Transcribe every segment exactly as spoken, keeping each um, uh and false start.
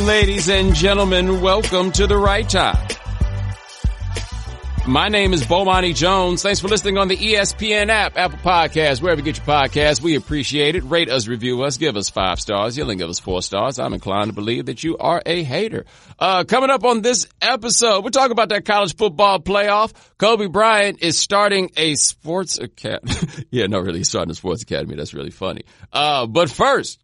Ladies and gentlemen, welcome to The Right Time. My name is Bomani Jones. Thanks for listening on the E S P N app, Apple Podcasts, wherever you get your podcasts. We appreciate it. Rate us, review us, give us five stars. You'll give us four stars. I'm inclined to believe that you are a hater. Uh, coming up on this episode, we're talking about that college football playoff. Kobe Bryant is starting a sports academy. yeah, no, really, he's starting a sports academy. That's really funny. Uh, but first,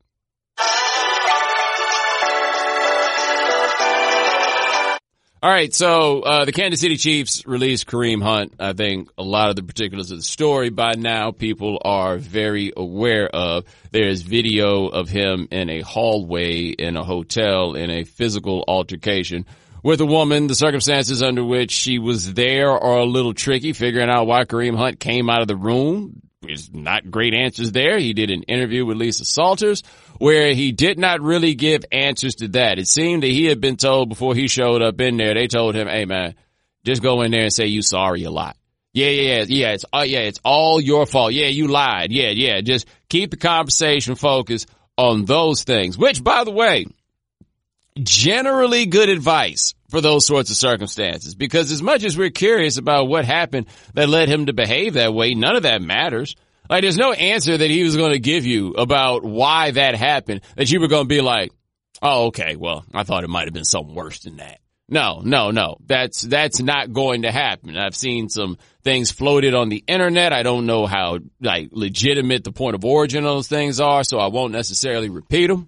all right, so uh the Kansas City Chiefs released Kareem Hunt. I think a lot of the particulars of the story by now people are very aware of. There's video of him in a hallway in a hotel in a physical altercation with a woman. The circumstances under which she was there are a little tricky. Figuring out why Kareem Hunt came out of the room, there's not great answers there. He did an interview with Lisa Salters where he did not really give answers to that. It seemed that he had been told before he showed up in there, they told him, hey man, just go in there and say you sorry a lot. Yeah, yeah, yeah, yeah, it's, uh, yeah, it's all your fault. Yeah, you lied. Yeah, yeah, just keep the conversation focused on those things, which, by the way, generally good advice for those sorts of circumstances, because as much as we're curious about what happened that led him to behave that way, none of that matters. Like, there's no answer that he was going to give you about why that happened that you were going to be like, oh, okay, well, I thought it might have been something worse than that. No, no, no, that's, that's not going to happen. I've seen some things floated on the internet. I don't know how, like, legitimate the point of origin of those things are, so I won't necessarily repeat them.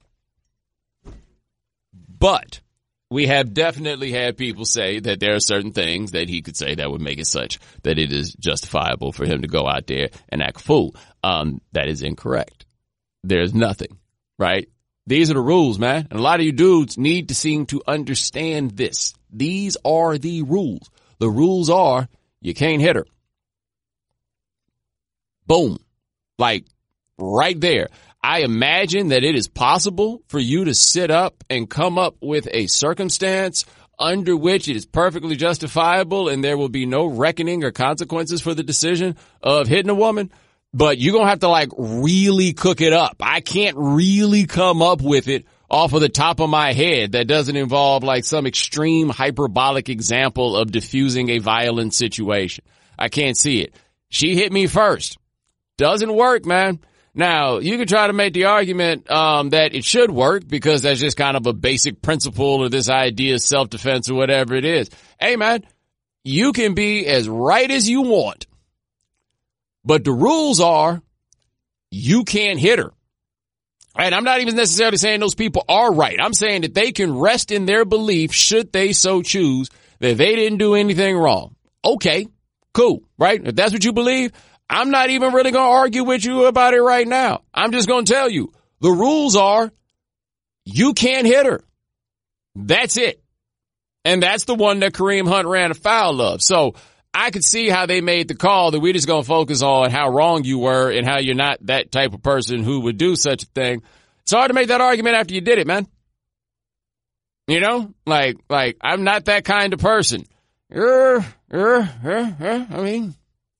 But we have definitely had people say that there are certain things that he could say that would make it such that it is justifiable for him to go out there and act a fool. Um, that is incorrect. There's nothing, right? These are the rules, man. And a lot of you dudes need to seem to understand this. These are the rules. The rules are you can't hit her. Boom. Like right there. I imagine that it is possible for you to sit up and come up with a circumstance under which it is perfectly justifiable and there will be no reckoning or consequences for the decision of hitting a woman. But you're going to have to like really cook it up. I can't really come up with it off of the top of my head that doesn't involve like some extreme hyperbolic example of diffusing a violent situation. I can't see it. She hit me first. Doesn't work, man. Now, you can try to make the argument um that it should work because that's just kind of a basic principle or this idea of self-defense or whatever it is. Hey, man, you can be as right as you want, but the rules are you can't hit her. And I'm not even necessarily saying those people are right. I'm saying that they can rest in their belief, should they so choose, that they didn't do anything wrong. Okay, cool, right? If that's what you believe, I'm not even really going to argue with you about it right now. I'm just going to tell you the rules are you can't hit her. That's it. And that's the one that Kareem Hunt ran afoul of. So I could see how they made the call that we're just going to focus on how wrong you were and how you're not that type of person who would do such a thing. It's hard to make that argument after you did it, man. You know, like, like I'm not that kind of person. Uh, uh, uh, uh, I mean,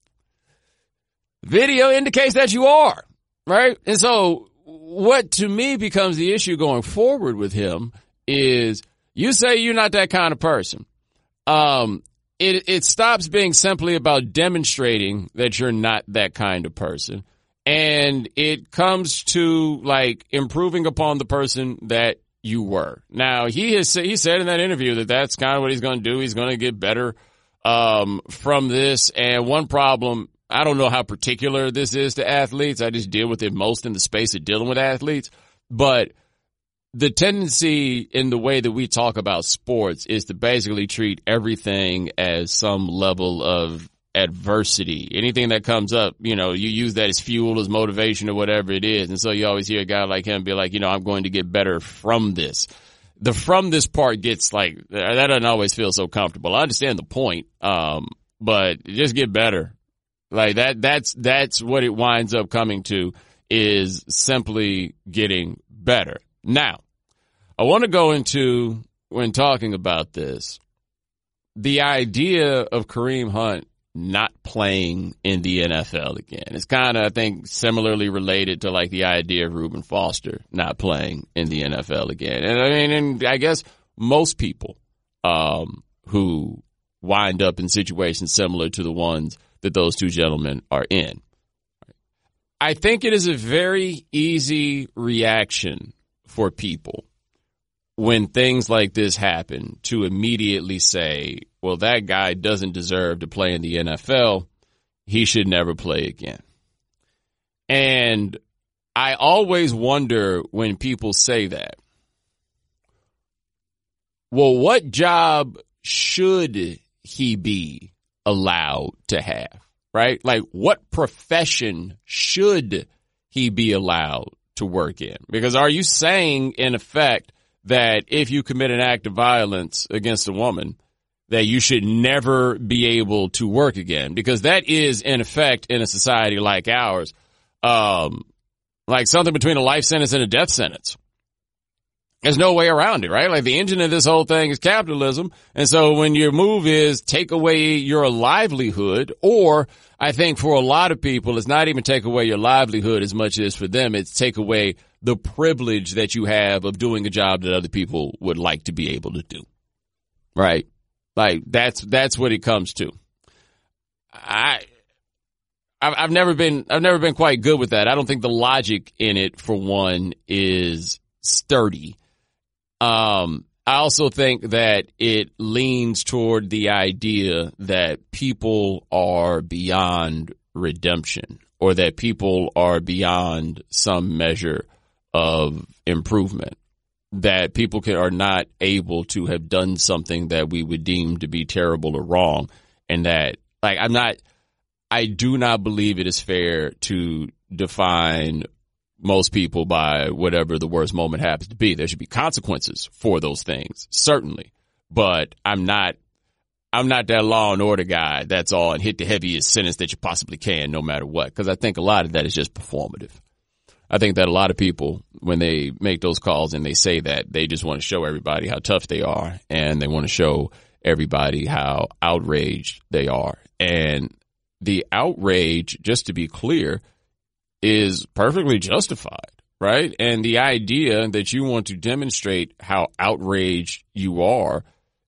video indicates that you are, right? And so what to me becomes the issue going forward with him is you say you're not that kind of person. Um, it, it stops being simply about demonstrating that you're not that kind of person. And it comes to like improving upon the person that you were. Now, he has he said in that interview that that's kind of what he's going to do. He's going to get better um, from this. And one problem, I don't know how particular this is to athletes. I just deal with it most in the space of dealing with athletes. But the tendency in the way that we talk about sports is to basically treat everything as some level of adversity. Anything that comes up, you know, you use that as fuel, as motivation, or whatever it is. And so you always hear a guy like him be like, you know, I'm going to get better from this. The from this part gets like, that doesn't always feel so comfortable. I understand the point, um, but just get better. Like that, that's, that's what it winds up coming to, is simply getting better. Now, I want to go into, when talking about this, the idea of Kareem Hunt not playing in the N F L again. It's kind of, I think, similarly related to like the idea of Reuben Foster not playing in the N F L again. And I mean, and I guess most people um, who wind up in situations similar to the ones that those two gentlemen are in. I think it is a very easy reaction for people when things like this happen to immediately say, well, that guy doesn't deserve to play in the N F L. He should never play again. And I always wonder when people say that, well, what job should he be allowed to have, right? Like, what profession should he be allowed to work in? Because are you saying, in effect, that if you commit an act of violence against a woman, that you should never be able to work again? Because that is, in effect, in a society like ours, um, like something between a life sentence and a death sentence. There's no way around it, right? Like, the engine of this whole thing is capitalism. And so when your move is take away your livelihood, or I think for a lot of people, it's not even take away your livelihood as much as for them, it's take away the privilege that you have of doing a job that other people would like to be able to do. Right? Like, that's, that's what it comes to. I, I've never been, I've never been quite good with that. I don't think the logic in it, for one, is sturdy. Um, I also think that it leans toward the idea that people are beyond redemption, or that people are beyond some measure of improvement, that people can, are not able to have done something that we would deem to be terrible or wrong. And that, like, I'm not, I do not believe it is fair to define most people by whatever the worst moment happens to be. There should be consequences for those things, certainly. But I'm not, I'm not that law and order guy that's all and hit the heaviest sentence that you possibly can, no matter what. Because I think a lot of that is just performative. I think that a lot of people, when they make those calls and they say that, they just want to show everybody how tough they are, and they want to show everybody how outraged they are. And the outrage, just to be clear, is perfectly justified, right? And the idea that you want to demonstrate how outraged you are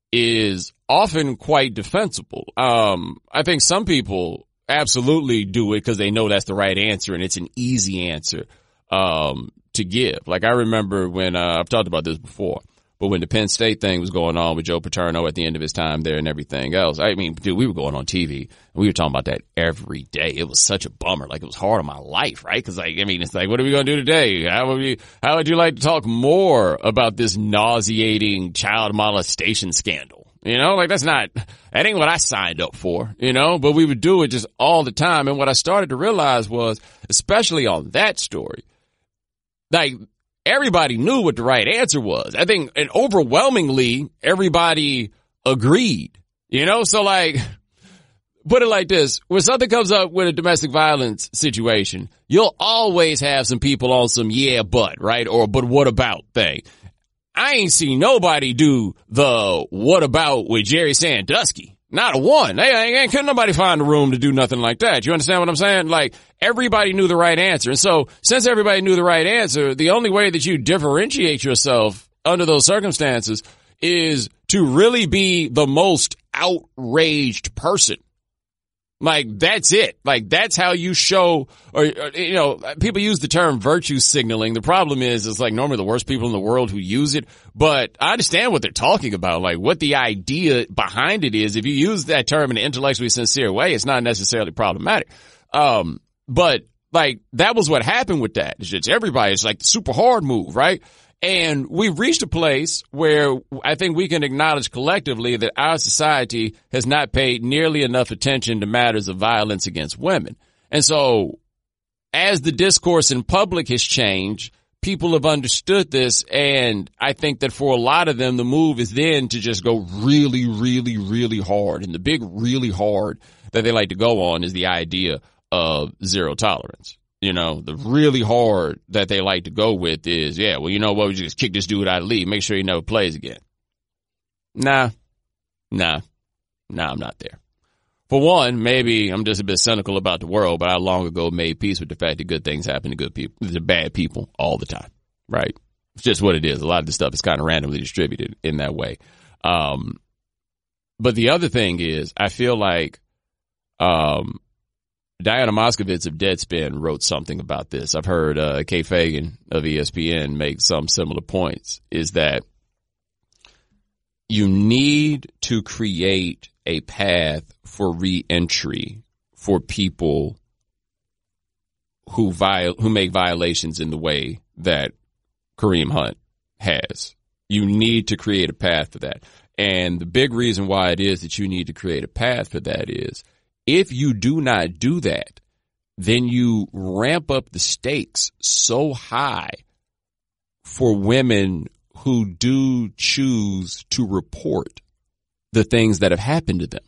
is often quite defensible. Um, I think some people absolutely do it because they know that's the right answer and it's an easy answer um, to give. Like, I remember when, uh, I've talked about this before, but when the Penn State thing was going on with Joe Paterno at the end of his time there and everything else, I mean, dude, we were going on T V and we were talking about that every day. It was such a bummer. Like, it was hard on my life, right? Because, like, I mean, it's like, what are we going to do today? How would we, how would you like to talk more about this nauseating child molestation scandal? You know, like, that's not, that ain't what I signed up for, you know, but we would do it just all the time. And what I started to realize was, especially on that story, like, everybody knew what the right answer was. I think, and overwhelmingly, everybody agreed, you know? So, like, put it like this. When something comes up with a domestic violence situation, you'll always have some people on some yeah, but, right? Or, but what about thing. I ain't seen nobody do the what about with Jerry Sandusky. Not a one. They ain't, couldn't nobody find a room to do nothing like that. You understand what I'm saying? Like, everybody knew the right answer. And so, since everybody knew the right answer, the only way that you differentiate yourself under those circumstances is to really be the most outraged person. Like, that's it. Like, that's how you show, or, or, you know, people use the term virtue signaling. The problem is, it's like normally the worst people in the world who use it, but I understand what they're talking about. Like, what the idea behind it is, if you use that term in an intellectually sincere way, it's not necessarily problematic. Um, but, like, that was what happened with that. It's just everybody, it's like the super hard move, right? And we've reached a place where I think we can acknowledge collectively that our society has not paid nearly enough attention to matters of violence against women. And so, as the discourse in public has changed, people have understood this, and I think that for a lot of them, the move is then to just go really, really, really hard. And the big really hard that they like to go on is the idea of zero tolerance. You know, the really hard that they like to go with is, yeah, well, you know what, we just kick this dude out of the league, make sure he never plays again. Nah, nah, nah, I'm not there. For one, maybe I'm just a bit cynical about the world, but I long ago made peace with the fact that good things happen to good people, to bad people all the time, right? It's just what it is. A lot of the stuff is kind of randomly distributed in that way. Um, but the other thing is, I feel like um, Diana Moskovitz of Deadspin wrote something about this. I've heard uh, Kay Fagan of E S P N make some similar points, is that you need to create a path for re-entry for people who viol- who make violations in the way that Kareem Hunt has. You need to create a path for that. And the big reason why it is that you need to create a path for that is if you do not do that, then you ramp up the stakes so high for women who do choose to report the things that have happened to them.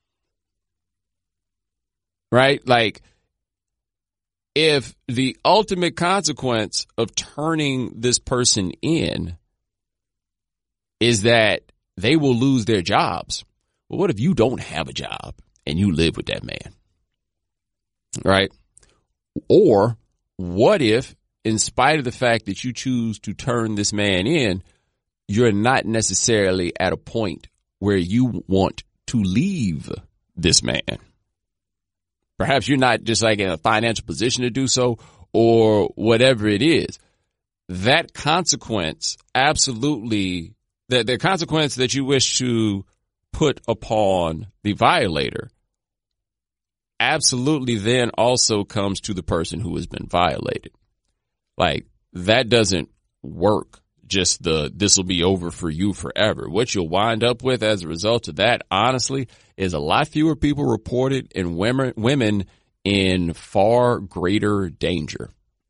Right? Like, if the ultimate consequence of turning this person in is that they will lose their jobs, well, what if you don't have a job and you live with that man? Right? Or what if, in spite of the fact that you choose to turn this man in, you're not necessarily at a point where you want to leave this man? Perhaps you're not just like in a financial position to do so, or whatever it is. That consequence, absolutely, the, the consequence that you wish to put upon the violator, absolutely then also comes to the person who has been violated. Like, that doesn't work. Just the, this will be over for you forever. What you'll wind up with as a result of that, honestly, is a lot fewer people reported and women, women in far greater danger.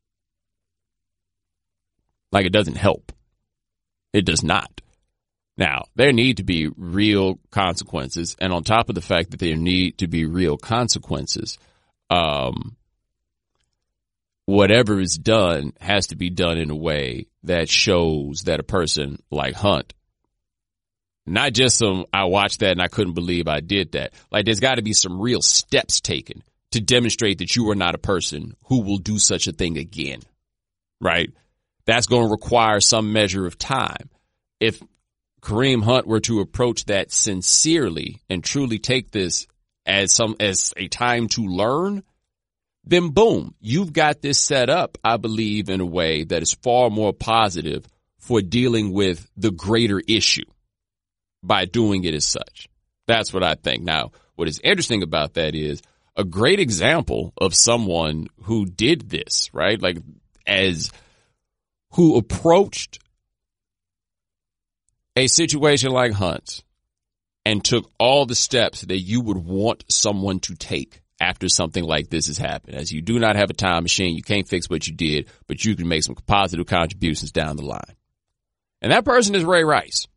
Like, it doesn't help. It does not. Now, there need to be real consequences. And on top of the fact that there need to be real consequences, um, whatever is done has to be done in a way that shows that a person like Hunt, not just some, I watched that and I couldn't believe I did that. Like, there's got to be some real steps taken to demonstrate that you are not a person who will do such a thing again, right? That's going to require some measure of time. If Kareem Hunt were to approach that sincerely and truly take this as some, as a time to learn, then boom, you've got this set up, I believe, in a way that is far more positive for dealing with the greater issue by doing it as such. That's what I think. Now, what is interesting about that is a great example of someone who did this, right? Like, as who approached a situation like Hunt's and took all the steps that you would want someone to take after something like this has happened. As you do not have a time machine, you can't fix what you did, but you can make some positive contributions down the line. And that person is Ray Rice.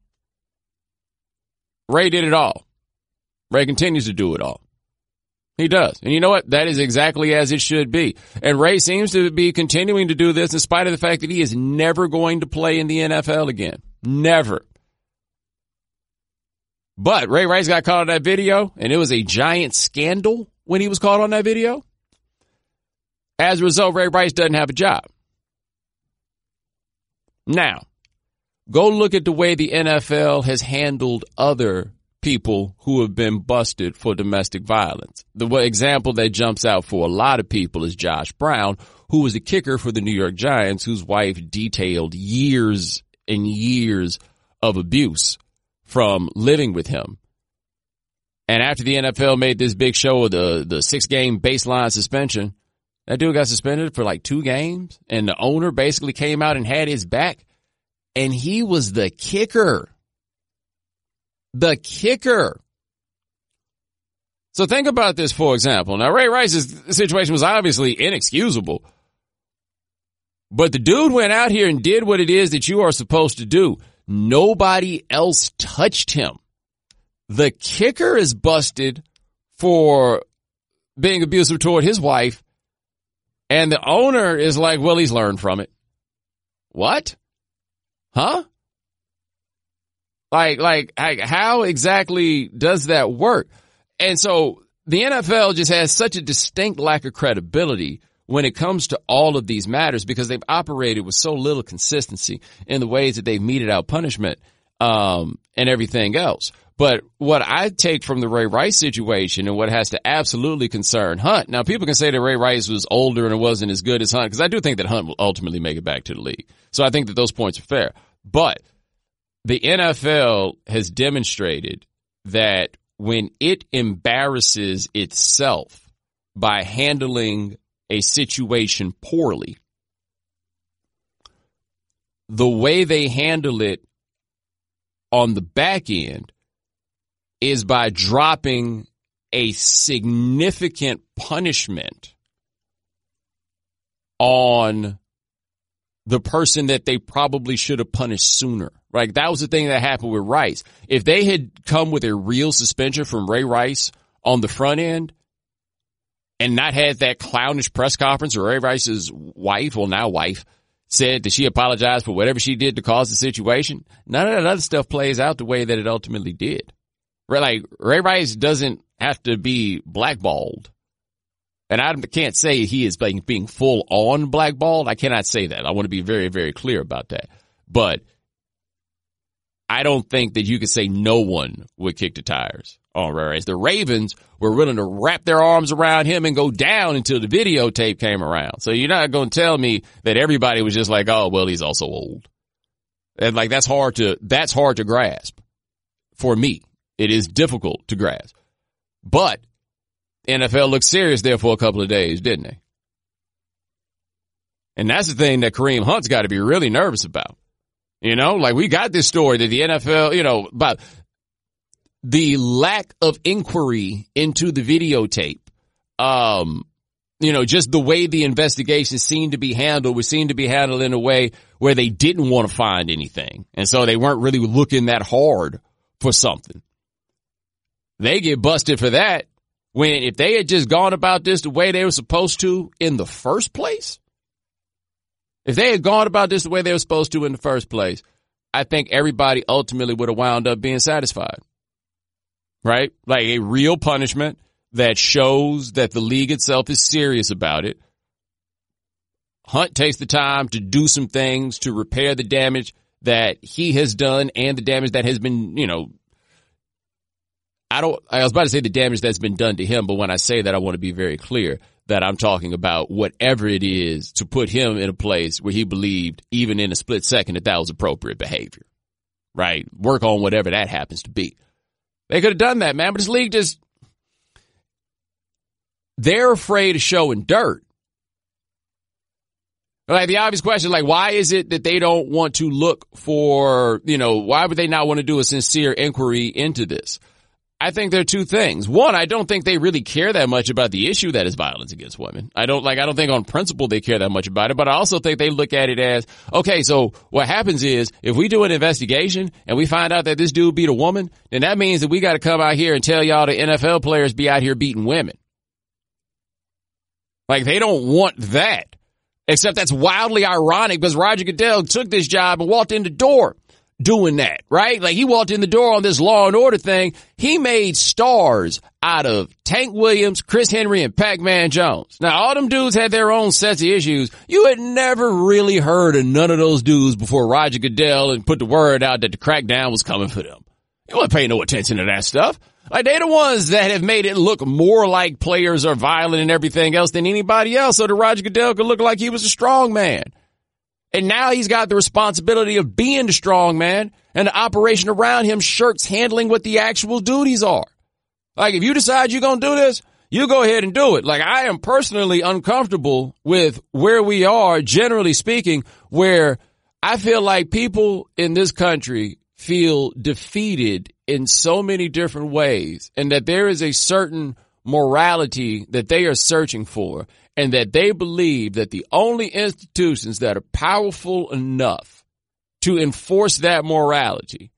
Ray did it all. Ray continues to do it all. He does. And you know what? That is exactly as it should be. And Ray seems to be continuing to do this in spite of the fact that he is never going to play in the N F L again. Never. But Ray Rice got caught on that video, and it was a giant scandal when he was caught on that video. As a result, Ray Rice doesn't have a job. Now, go look at the way the N F L has handled other people who have been busted for domestic violence. The example that jumps out for a lot of people is Josh Brown, who was a kicker for the New York Giants, whose wife detailed years and years of abuse from living with him. And after the N F L made this big show of the, the six-game baseline suspension, that dude got suspended for like two games, and the owner basically came out and had his back, and he was the kicker. The kicker. So think about this, for example. Now, Ray Rice's situation was obviously inexcusable, but the dude went out here and did what it is that you are supposed to do. Nobody else touched him. The kicker is busted for being abusive toward his wife, and the owner is like, well, he's learned from it. What? Huh? Like, like, how exactly does that work? And so the N F L just has such a distinct lack of credibility when it comes to all of these matters because they've operated with so little consistency in the ways that they've meted out punishment um, and everything else. But what I take from the Ray Rice situation and what has to absolutely concern Hunt. Now, people can say that Ray Rice was older and it wasn't as good as Hunt because I do think that Hunt will ultimately make it back to the league. So I think that those points are fair. But the N F L has demonstrated that when it embarrasses itself by handling a situation poorly, the way they handle it on the back end is by dropping a significant punishment on the person that they probably should have punished sooner. Right? That was the thing that happened with Rice. If they had come with a real suspension from Ray Rice on the front end and not had that clownish press conference where Ray Rice's wife, well now wife, said that she apologized for whatever she did to cause the situation, none of that other stuff plays out the way that it ultimately did. Right? Like, Ray Rice doesn't have to be blackballed. And I can't say he is being, being full on blackballed. I cannot say that. I want to be very, very clear about that. But I don't think that you could say no one would kick the tires on Ray Rice. The Ravens were willing to wrap their arms around him and go down until the videotape came around. So you're not going to tell me that everybody was just like, oh, well, he's also old. And like, that's hard to, that's hard to grasp for me. It is difficult to grasp. But N F L looked serious there for a couple of days, didn't they? And that's the thing that Kareem Hunt's got to be really nervous about. You know, like we got this story that the N F L, you know, about the lack of inquiry into the videotape. Um, you know, just the way the investigation seemed to be handled was seemed to be handled in a way where they didn't want to find anything. And so they weren't really looking that hard for something. They get busted for that when if they had just gone about this the way they were supposed to in the first place. If they had gone about this the way they were supposed to in the first place, I think everybody ultimately would have wound up being satisfied. Right? Like a real punishment that shows that the league itself is serious about it. Hunt takes the time to do some things to repair the damage that he has done and the damage that has been, you know, I don't, I was about to say the damage that's been done to him, but when I say that, I want to be very clear that I'm talking about whatever it is to put him in a place where he believed, even in a split second, that that was appropriate behavior. Right? Work on whatever that happens to be. They could have done that, man, but this league just, they're afraid of showing dirt. Like the obvious question, like, why is it that they don't want to look for, you know, why would they not want to do a sincere inquiry into this? I think there are two things. One, I don't think they really care that much about the issue that is violence against women. I don't like, I don't think on principle they care that much about it, but I also think they look at it as, okay, so what happens is if we do an investigation and we find out that this dude beat a woman, then that means that we got to come out here and tell y'all the N F L players be out here beating women. Like they don't want that, except that's wildly ironic because Roger Goodell took this job and walked in the door doing that, right? Like he walked in the door on this Law and Order thing. He made stars out of Tank Williams, Chris Henry, and Pac-Man Jones. Now, all them dudes had their own sets of issues. You had never really heard of none of those dudes before Roger Goodell and put the word out that the crackdown was coming for them. You wouldn't pay no attention to that stuff. Like they're the ones that have made it look more like players are violent and everything else than anybody else, so that Roger Goodell could look like he was a strong man. And now he's got the responsibility of being the strong man, and the operation around him shirks handling what the actual duties are. Like, if you decide you're going to do this, you go ahead and do it. Like, I am personally uncomfortable with where we are, generally speaking, where I feel like people in this country feel defeated in so many different ways, and that there is a certain morality that they are searching for. And that they believe that the only institutions that are powerful enough to enforce that morality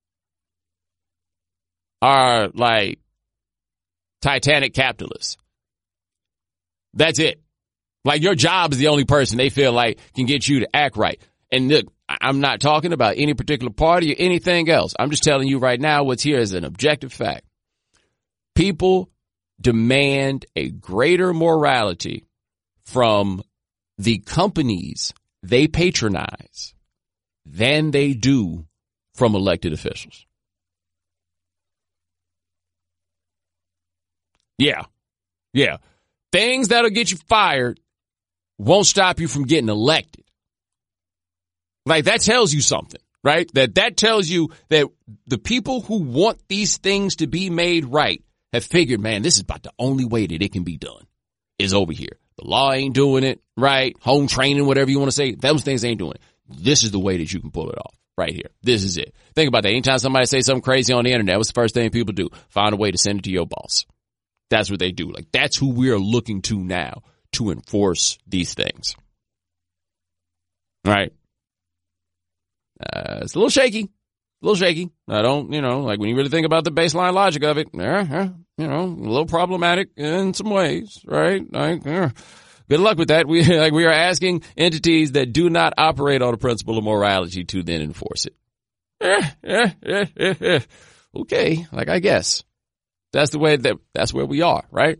are like Titanic capitalists. That's it. Like your job is the only person they feel like can get you to act right. And look, I'm not talking about any particular party or anything else. I'm just telling you right now what's here is an objective fact. People demand a greater morality from the companies they patronize than they do from elected officials. Yeah. Yeah. Things that'll get you fired won't stop you from getting elected. Like, that tells you something, right? That that tells you that the people who want these things to be made right have figured, man, this is about the only way that it can be done is over here. The law ain't doing it, right? Home training, whatever you want to say, those things ain't doing it. This is the way that you can pull it off right here. This is it. Think about that. Anytime somebody say something crazy on the internet, what's the first thing people do? Find a way to send it to your boss. That's what they do. Like, that's who we are looking to now to enforce these things. All right. Uh, it's a little shaky, a little shaky. I don't, you know, like when you really think about the baseline logic of it, uh, you know, a little problematic in some ways, right? Like, uh, good luck with that. We like we are asking entities that do not operate on a principle of morality to then enforce it. Eh, eh, eh, eh, eh. Okay, like I guess that's the way that that's where we are, right?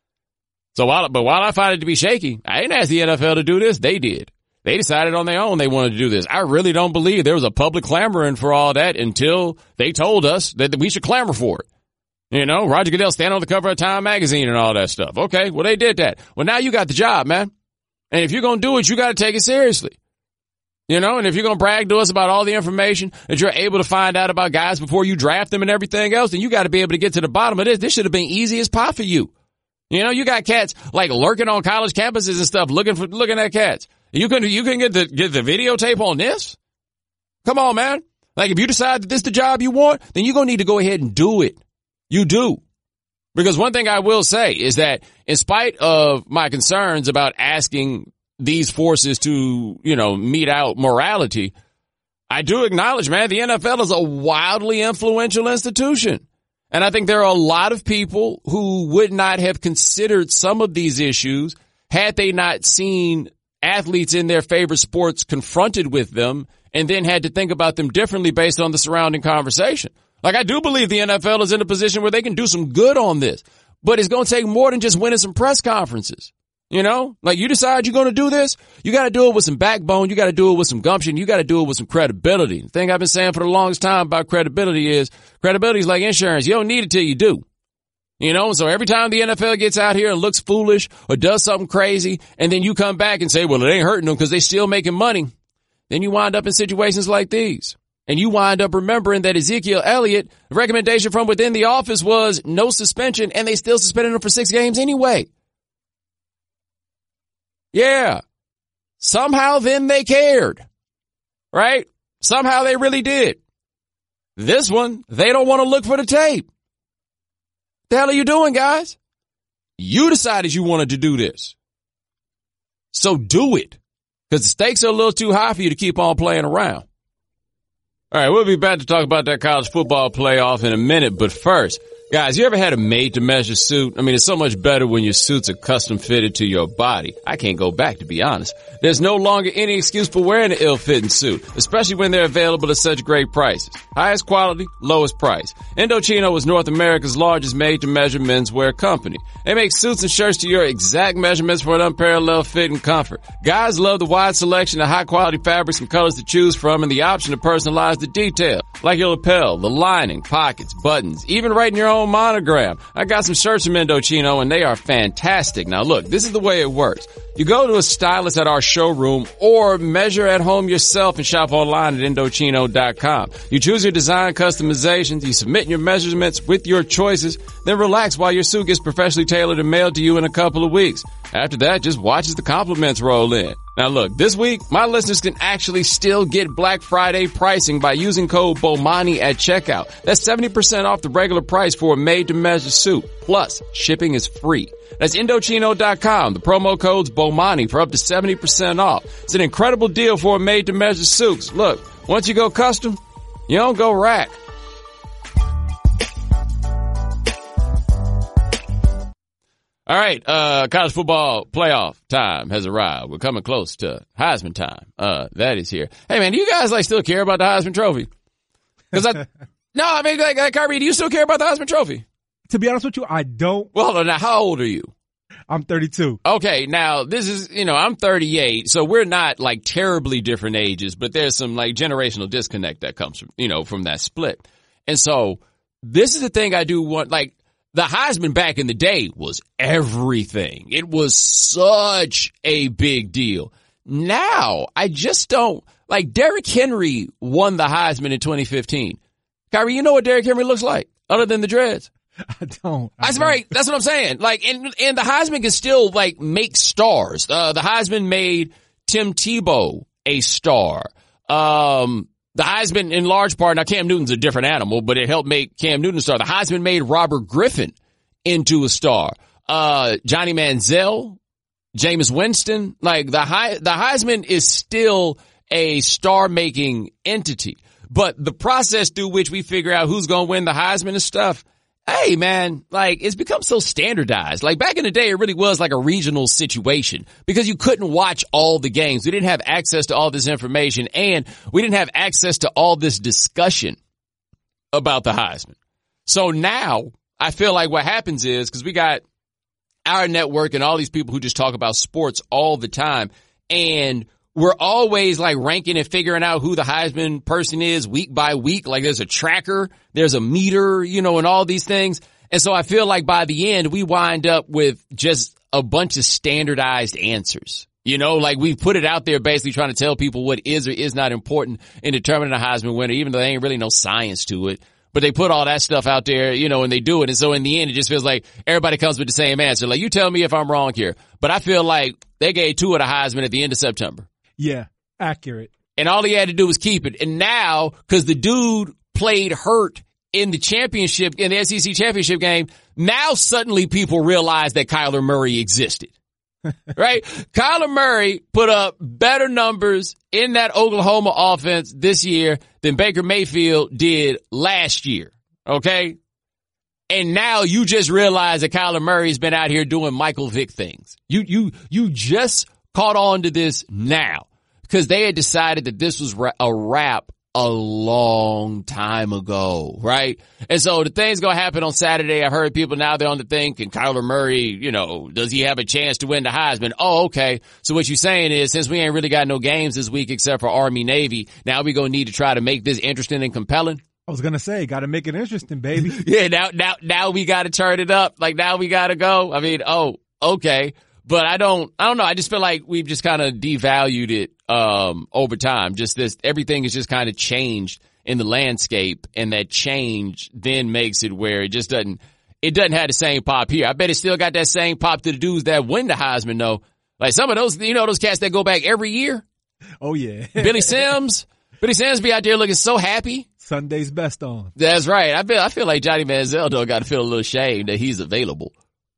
So while, but while I find it to be shaky, I didn't ask the N F L to do this. They did. They decided on their own they wanted to do this. I really don't believe there was a public clamoring for all that until they told us that we should clamor for it. You know, Roger Goodell standing on the cover of Time magazine and all that stuff. Okay, well, they did that. Well, now you got the job, man. And if you're going to do it, you got to take it seriously. You know, and if you're going to brag to us about all the information that you're able to find out about guys before you draft them and everything else, then you got to be able to get to the bottom of this. This should have been easy as pie for you. You know, you got cats like lurking on college campuses and stuff, looking for looking at cats. You can you can get the get the videotape on this? Come on, man. Like, if you decide that this is the job you want, then you're going to need to go ahead and do it. You do. Because one thing I will say is that in spite of my concerns about asking these forces to, you know, mete out morality, I do acknowledge, man, the N F L is a wildly influential institution. And I think there are a lot of people who would not have considered some of these issues had they not seen athletes in their favorite sports confronted with them and then had to think about them differently based on the surrounding conversation. Like, I do believe the N F L is in a position where they can do some good on this, but it's going to take more than just winning some press conferences. You know, like, you decide you're going to do this, you got to do it with some backbone, you got to do it with some gumption, you got to do it with some credibility. The thing I've been saying for the longest time about credibility is credibility is like insurance. You don't need it till you do. You know, so every time the N F L gets out here and looks foolish or does something crazy, and then you come back and say, well, it ain't hurting them because they still making money, then you wind up in situations like these. And you wind up remembering that Ezekiel Elliott, the recommendation from within the office was no suspension, and they still suspended him for six games anyway. Yeah. Somehow then they cared. Right? Somehow they really did. This one, they don't want to look for the tape. The hell are you doing, guys? You decided you wanted to do this. So do it. Because the stakes are a little too high for you to keep on playing around. All right, we'll be back to talk about that college football playoff in a minute. But first, guys, you ever had a made-to-measure suit? I mean, it's so much better when your suits are custom-fitted to your body. I can't go back, to be honest. There's no longer any excuse for wearing an ill-fitting suit, especially when they're available at such great prices. Highest quality, lowest price. Indochino is North America's largest made-to-measure menswear company. They make suits and shirts to your exact measurements for an unparalleled fit and comfort. Guys love the wide selection of high-quality fabrics and colors to choose from and the option to personalize the detail, like your lapel, the lining, pockets, buttons, even writing your own monogram. I got some shirts from Indochino and they are fantastic. Now look, this is the way it works. You go to a stylist at our showroom or measure at home yourself and shop online at Indochino dot com. You choose your design customizations, you submit your measurements with your choices, then relax while your suit gets professionally tailored and mailed to you in a couple of weeks. After that, just watch as the compliments roll in. Now look, this week, my listeners can actually still get Black Friday pricing by using code BOMANI at checkout. That's seventy percent off the regular price for a made-to-measure suit. Plus, shipping is free. That's Indochino dot com. The promo code's BOMANI for up to seventy percent off. It's an incredible deal for a made-to-measure suits. Look, once you go custom, you don't go rack. All right, uh, college football playoff time has arrived. We're coming close to Heisman time. Uh, that is here. Hey man, do you guys like still care about the Heisman Trophy? Cause I, no, I mean, like, like, Kyrie, do you still care about the Heisman Trophy? To be honest with you, I don't. Well, now, how old are you? I'm thirty-two. Okay, now this is, you know, I'm thirty-eight, so we're not like terribly different ages, but there's some like generational disconnect that comes from, you know, from that split. And so this is the thing I do want, like the Heisman back in the day was everything. It was such a big deal. Now I just don't, like Derrick Henry won the Heisman in twenty fifteen. Kyrie, you know what Derrick Henry looks like other than the dreads? I don't. I That's don't. right. That's what I'm saying. Like, and, and the Heisman can still like make stars. Uh, the Heisman made Tim Tebow a star. Um, the Heisman in large part, now Cam Newton's a different animal, but it helped make Cam Newton a star. The Heisman made Robert Griffin into a star. Uh, Johnny Manziel, Jameis Winston, like the high, the Heisman is still a star making entity, but the process through which we figure out who's going to win the Heisman and stuff, hey man, like it's become so standardized. Like back in the day, it really was like a regional situation because you couldn't watch all the games. We didn't have access to all this information and we didn't have access to all this discussion about the Heisman. So now I feel like what happens is because we got our network and all these people who just talk about sports all the time and we're always like ranking and figuring out who the Heisman person is week by week. Like there's a tracker, there's a meter, you know, and all these things. And so I feel like by the end, we wind up with just a bunch of standardized answers. You know, like we've put it out there basically trying to tell people what is or is not important in determining a Heisman winner, even though there ain't really no science to it. But they put all that stuff out there, you know, and they do it. And so in the end, it just feels like everybody comes with the same answer. Like you tell me if I'm wrong here, but I feel like they gave two of the Heisman at the end of September. Yeah, accurate. And all he had to do was keep it. And now, because the dude played hurt in the championship, in the S E C championship game, now suddenly people realize that Kyler Murray existed. Right? Kyler Murray put up better numbers in that Oklahoma offense this year than Baker Mayfield did last year. Okay? And now you just realize that Kyler Murray's been out here doing Michael Vick things. You, you, you just caught on to this now because they had decided that this was a wrap a long time ago, right? And so the thing's going to happen on Saturday. I've heard people now they're on the thing, can Kyler Murray, you know, does he have a chance to win the Heisman? Oh, okay. So what you're saying is since we ain't really got no games this week except for Army Navy, now we're going to need to try to make this interesting and compelling. I was going to say, got to make it interesting, baby. Yeah, now, now, now we got to turn it up. Like now we got to go. I mean, oh, okay. But I don't, I don't know. I just feel like we've just kind of devalued it, um, over time. Just this, everything has just kind of changed in the landscape and that change then makes it where it just doesn't, it doesn't have the same pop here. I bet it still got that same pop to the dudes that win the Heisman though. Like some of those, you know, those cats that go back every year. Oh yeah. Billy Sims. Billy Sims be out there looking so happy. Sunday's best on. That's right. I feel, I feel like Johnny Manziel though got to feel a little shame that he's available.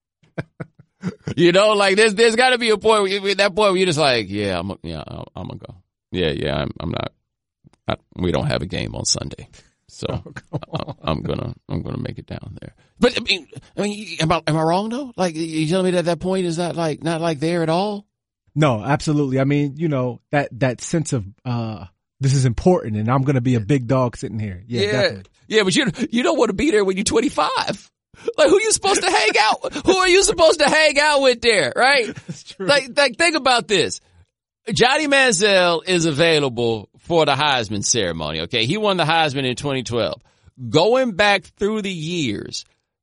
You know, like there's there's got to be a point where you, that point where you're just like, yeah, I'm yeah, I'm gonna go. Yeah, yeah, I'm I'm not. I, we don't have a game on Sunday, so oh, I, I'm gonna I'm gonna make it down there. But I mean, I mean, am I am I wrong though? Like you telling me that that point is not like not like there at all? No, absolutely. I mean, you know that that sense of uh this is important, and I'm gonna be a big dog sitting here. Yeah, yeah, definitely. Yeah, but you you don't want to be there when you're twenty-five. Like, who are you supposed to hang out? Who are you supposed to hang out with there, right? That's true. Like, like, think about this. Johnny Manziel is available for the Heisman ceremony, okay? He won the Heisman in twenty twelve. Going back through the years,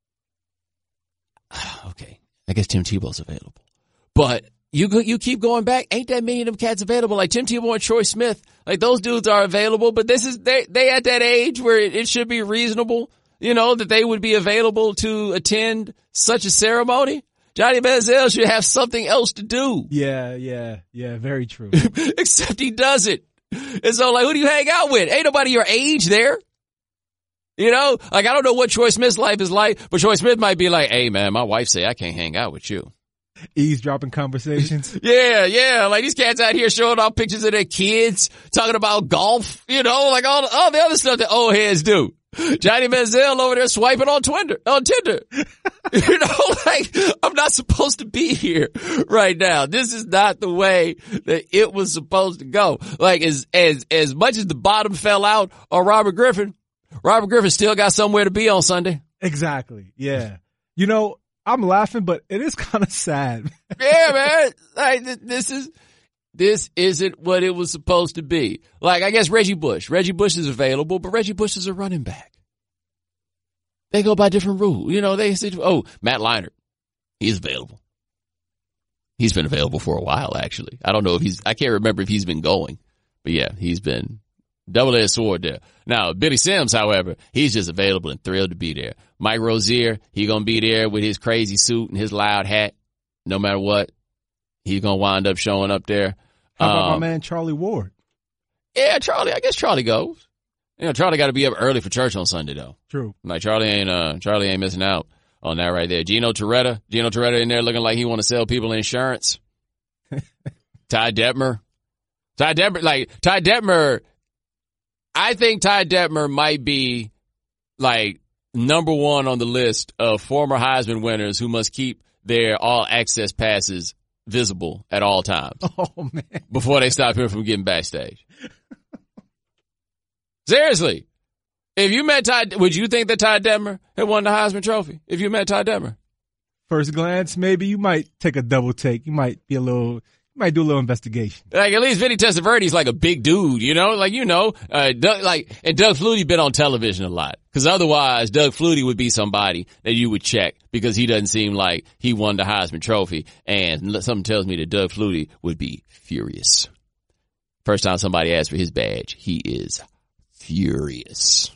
okay, I guess Tim Tebow's available. But you you keep going back, ain't that many of them cats available? Like Tim Tebow and Troy Smith, like those dudes are available, but this is, they, they at that age where it, it should be reasonable. You know, that they would be available to attend such a ceremony. Johnny Manziel should have something else to do. Yeah, yeah, yeah, very true. Except he doesn't. And so, like, who do you hang out with? Ain't nobody your age there. You know, like, I don't know what Troy Smith's life is like, but Troy Smith might be like, hey, man, my wife say I can't hang out with you. Eavesdropping conversations. Yeah, yeah. Like, these cats out here showing off pictures of their kids, talking about golf, you know, like all, all the other stuff that old heads do. Johnny Manziel over there swiping on Tinder, on Tinder. You know, like, I'm not supposed to be here right now. This is not the way that it was supposed to go. Like, as, as, as much as the bottom fell out on Robert Griffin, Robert Griffin still got somewhere to be on Sunday. Exactly. Yeah. You know, I'm laughing, but it is kind of sad. Yeah, man. Like, this is, this isn't what it was supposed to be. Like, I guess Reggie Bush. Reggie Bush is available, but Reggie Bush is a running back. They go by different rules. You know, they say, oh, Matt Leinart, he's available. He's been available for a while, actually. I don't know if he's, I can't remember if he's been going, but yeah, he's been double-edged sword there. Now, Billy Sims, however, he's just available and thrilled to be there. Mike Rozier, he gonna be there with his crazy suit and his loud hat. No matter what, he's gonna wind up showing up there. How about um, my man Charlie Ward? Yeah, Charlie, I guess Charlie goes. You know, Charlie got to be up early for church on Sunday, though. True. Like, Charlie ain't, uh, Charlie ain't missing out on that right there. Gino Torretta, Gino Torretta in there looking like he want to sell people insurance. Ty Detmer. Ty Detmer, like, Ty Detmer, I think Ty Detmer might be, like, number one on the list of former Heisman winners who must keep their all-access passes visible at all times. Oh, man. Before they stop him from getting backstage. Seriously. If you met Ty, would you think that Ty Detmer had won the Heisman Trophy? If you met Ty Detmer? First glance, maybe you might take a double take. You might be a little, you might do a little investigation. Like, at least Vinny Testaverde's like a big dude, you know? Like, you know, uh, Doug, like, and Doug Flutie been on television a lot. Cause otherwise, Doug Flutie would be somebody that you would check because he doesn't seem like he won the Heisman Trophy. And something tells me that Doug Flutie would be furious. First time somebody asked for his badge, he is furious.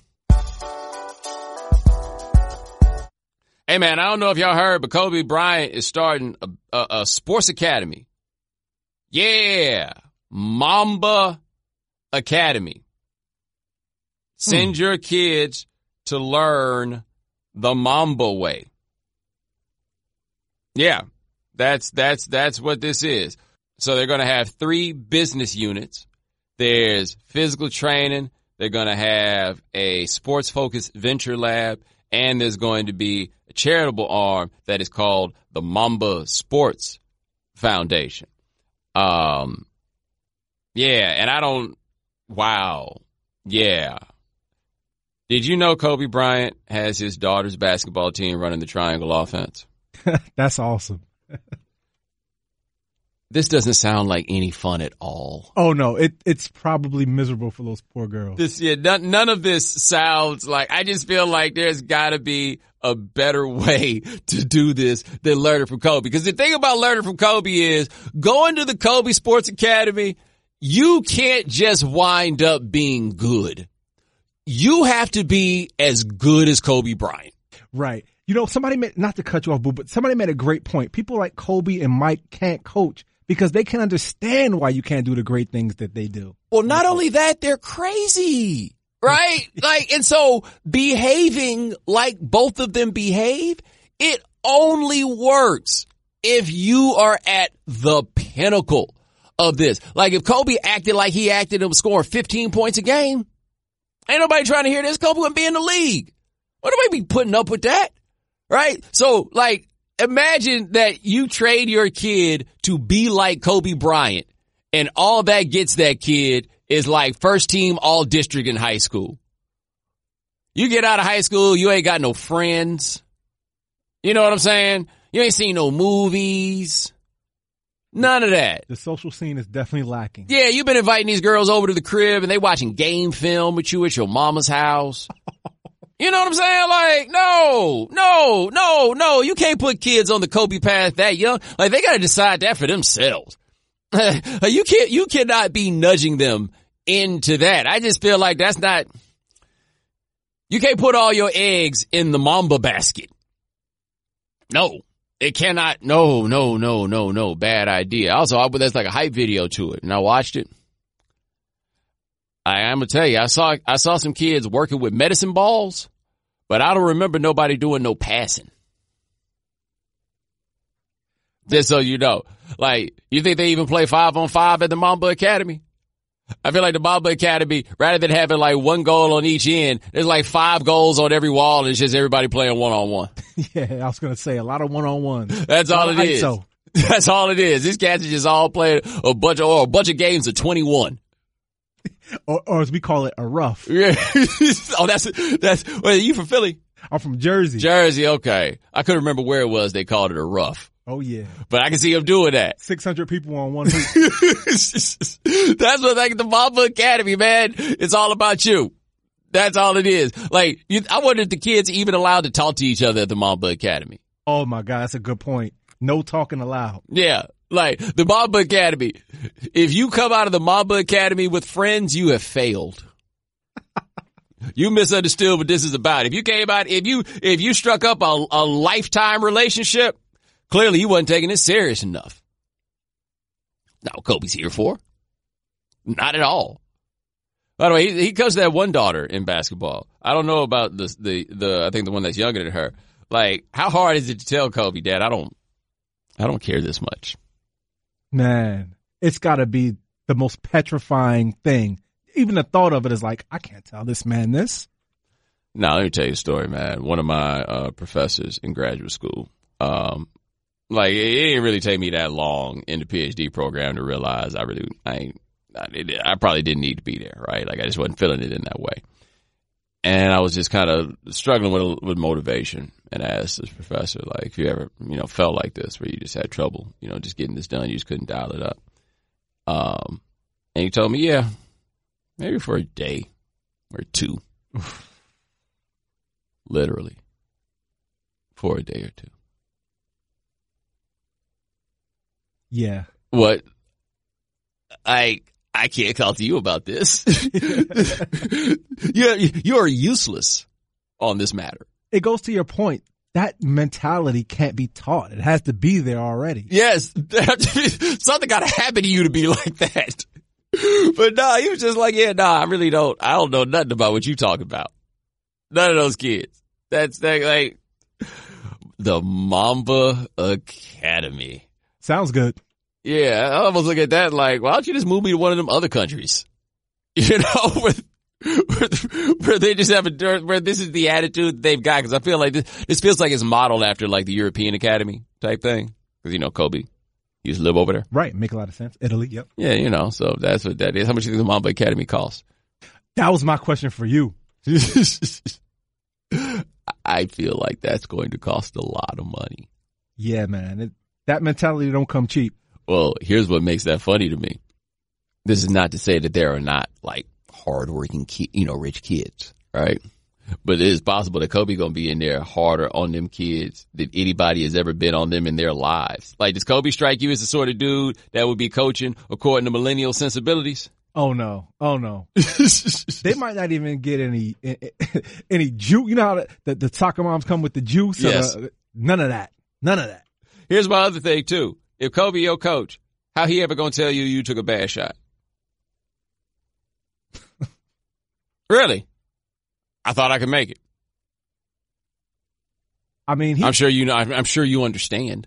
Hey, man, I don't know if y'all heard, but Kobe Bryant is starting a, a, a sports academy. Yeah, Mamba Academy. Send hmm. your kids to learn the Mamba way. Yeah, that's that's that's what this is. So they're going to have three business units. There's physical training. They're going to have a sports-focused venture lab, and there's going to be a charitable arm that is called the Mamba Sports Foundation. Um, yeah, and I don't, wow, yeah. Did you know Kobe Bryant has his daughter's basketball team running the triangle offense? That's awesome. This doesn't sound like any fun at all. Oh no, it it's probably miserable for those poor girls. This, yeah, none, none of this sounds like, I just feel like there's gotta be a better way to do this than learning from Kobe. Because the thing about learning from Kobe is going to the Kobe Sports Academy, you can't just wind up being good. You have to be as good as Kobe Bryant. Right. You know, somebody made, not to cut you off, Boo, but somebody made a great point. People like Kobe and Mike can't coach because they can understand why you can't do the great things that they do. Well, not only that, they're crazy, right? Like, and so behaving like both of them behave, it only works if you are at the pinnacle of this. Like, if Kobe acted like he acted and was scoring fifteen points a game, ain't nobody trying to hear this. Kobe wouldn't be in the league. Why nobody be putting up with that? Right? So, like, imagine that you trade your kid to be like Kobe Bryant, and all that gets that kid is like first team all district in high school. You get out of high school, you ain't got no friends. You know what I'm saying? You ain't seen no movies. None of that. The social scene is definitely lacking. Yeah, you've been inviting these girls over to the crib and they watching game film with you at your mama's house. You know what I'm saying? Like, no, no, no, no. You can't put kids on the Kobe path that young. Like, they got to decide that for themselves. you can't, you cannot be nudging them into that. I just feel like that's not, you can't put all your eggs in the Mamba basket. No, it cannot. No, no, no, no, no. Bad idea. Also, I, there's like a hype video to it and I watched it. I, I'm gonna tell you, I saw, I saw some kids working with medicine balls, but I don't remember nobody doing no passing. Just so you know, like, you think they even play five on five at the Mamba Academy? I feel like the Mamba Academy, rather than having like one goal on each end, there's like five goals on every wall and it's just everybody playing one on one. Yeah, I was gonna say a lot of one on ones. That's all it is. That's all it is. These cats are just all playing a bunch of, or a bunch of games of twenty-one. Or, or as we call it, a rough. Yeah. Oh, that's, that's, well, you from Philly? I'm from Jersey. Jersey, okay. I couldn't remember where it was. They called it a rough. Oh, yeah. But I can see him doing that. six hundred people on one hoop. That's what like the Mamba Academy, man. It's all about you. That's all it is. Like, you, I wonder if the kids even allowed to talk to each other at the Mamba Academy. Oh, my God. That's a good point. No talking allowed. Yeah. Like, the Mamba Academy. If you come out of the Mamba Academy with friends, you have failed. You misunderstood what this is about. If you came out, if you, if you struck up a, a lifetime relationship, clearly he wasn't taking it serious enough. Not what Kobe's here for. Not at all. By the way, he, he coached that one daughter in basketball. I don't know about the, the, the, I think the one that's younger than her. Like, how hard is it to tell Kobe, Dad, I don't, I don't care this much? Man, it's gotta be the most petrifying thing. Even the thought of it is like, I can't tell this man this. Now, let me tell you a story, man. One of my uh, professors in graduate school, um, like, it didn't really take me that long in the PhD program to realize I really, I ain't, I, it, I probably didn't need to be there, right? Like, I just wasn't feeling it in that way. And I was just kind of struggling with with motivation, and I asked this professor, like, if you ever, you know, felt like this, where you just had trouble, you know, just getting this done, you just couldn't dial it up. Um, and he told me, yeah, maybe for a day or two. Literally. For a day or two. Yeah. What? I I can't talk to you about this. you you are useless on this matter. It goes to your point. That mentality can't be taught. It has to be there already. Yes. Something got to happen to you to be like that. But nah, he was just like, yeah, nah, I really don't, I don't know nothing about what you talking about. None of those kids. That's that, like, the Mamba Academy. Sounds good. Yeah, I almost look at that like, why don't you just move me to one of them other countries? You know, where, where, where they just have a, where this is the attitude they've got. Cause I feel like this, this feels like it's modeled after like the European Academy type thing. Cause you know, Kobe used to live over there. Right. Make a lot of sense. Italy. Yep. Yeah. You know, so that's what that is. How much do you think the Mamba Academy costs? That was my question for you. I feel like that's going to cost a lot of money. Yeah, man. It, that mentality don't come cheap. Well, here's what makes that funny to me. This is not to say that there are not like hardworking, ki- you know, rich kids, right? But it is possible that Kobe gonna be in there harder on them kids than anybody has ever been on them in their lives. Like, does Kobe strike you as the sort of dude that would be coaching according to millennial sensibilities? Oh no! Oh no! They might not even get any any juice. You know how the, the, the soccer moms come with the juice? Yes. The, none of that. None of that. Here's my other thing too. If Kobe your coach, how he ever gonna tell you you took a bad shot? Really? I thought I could make it. I mean, he, I'm sure you know. I'm sure you understand.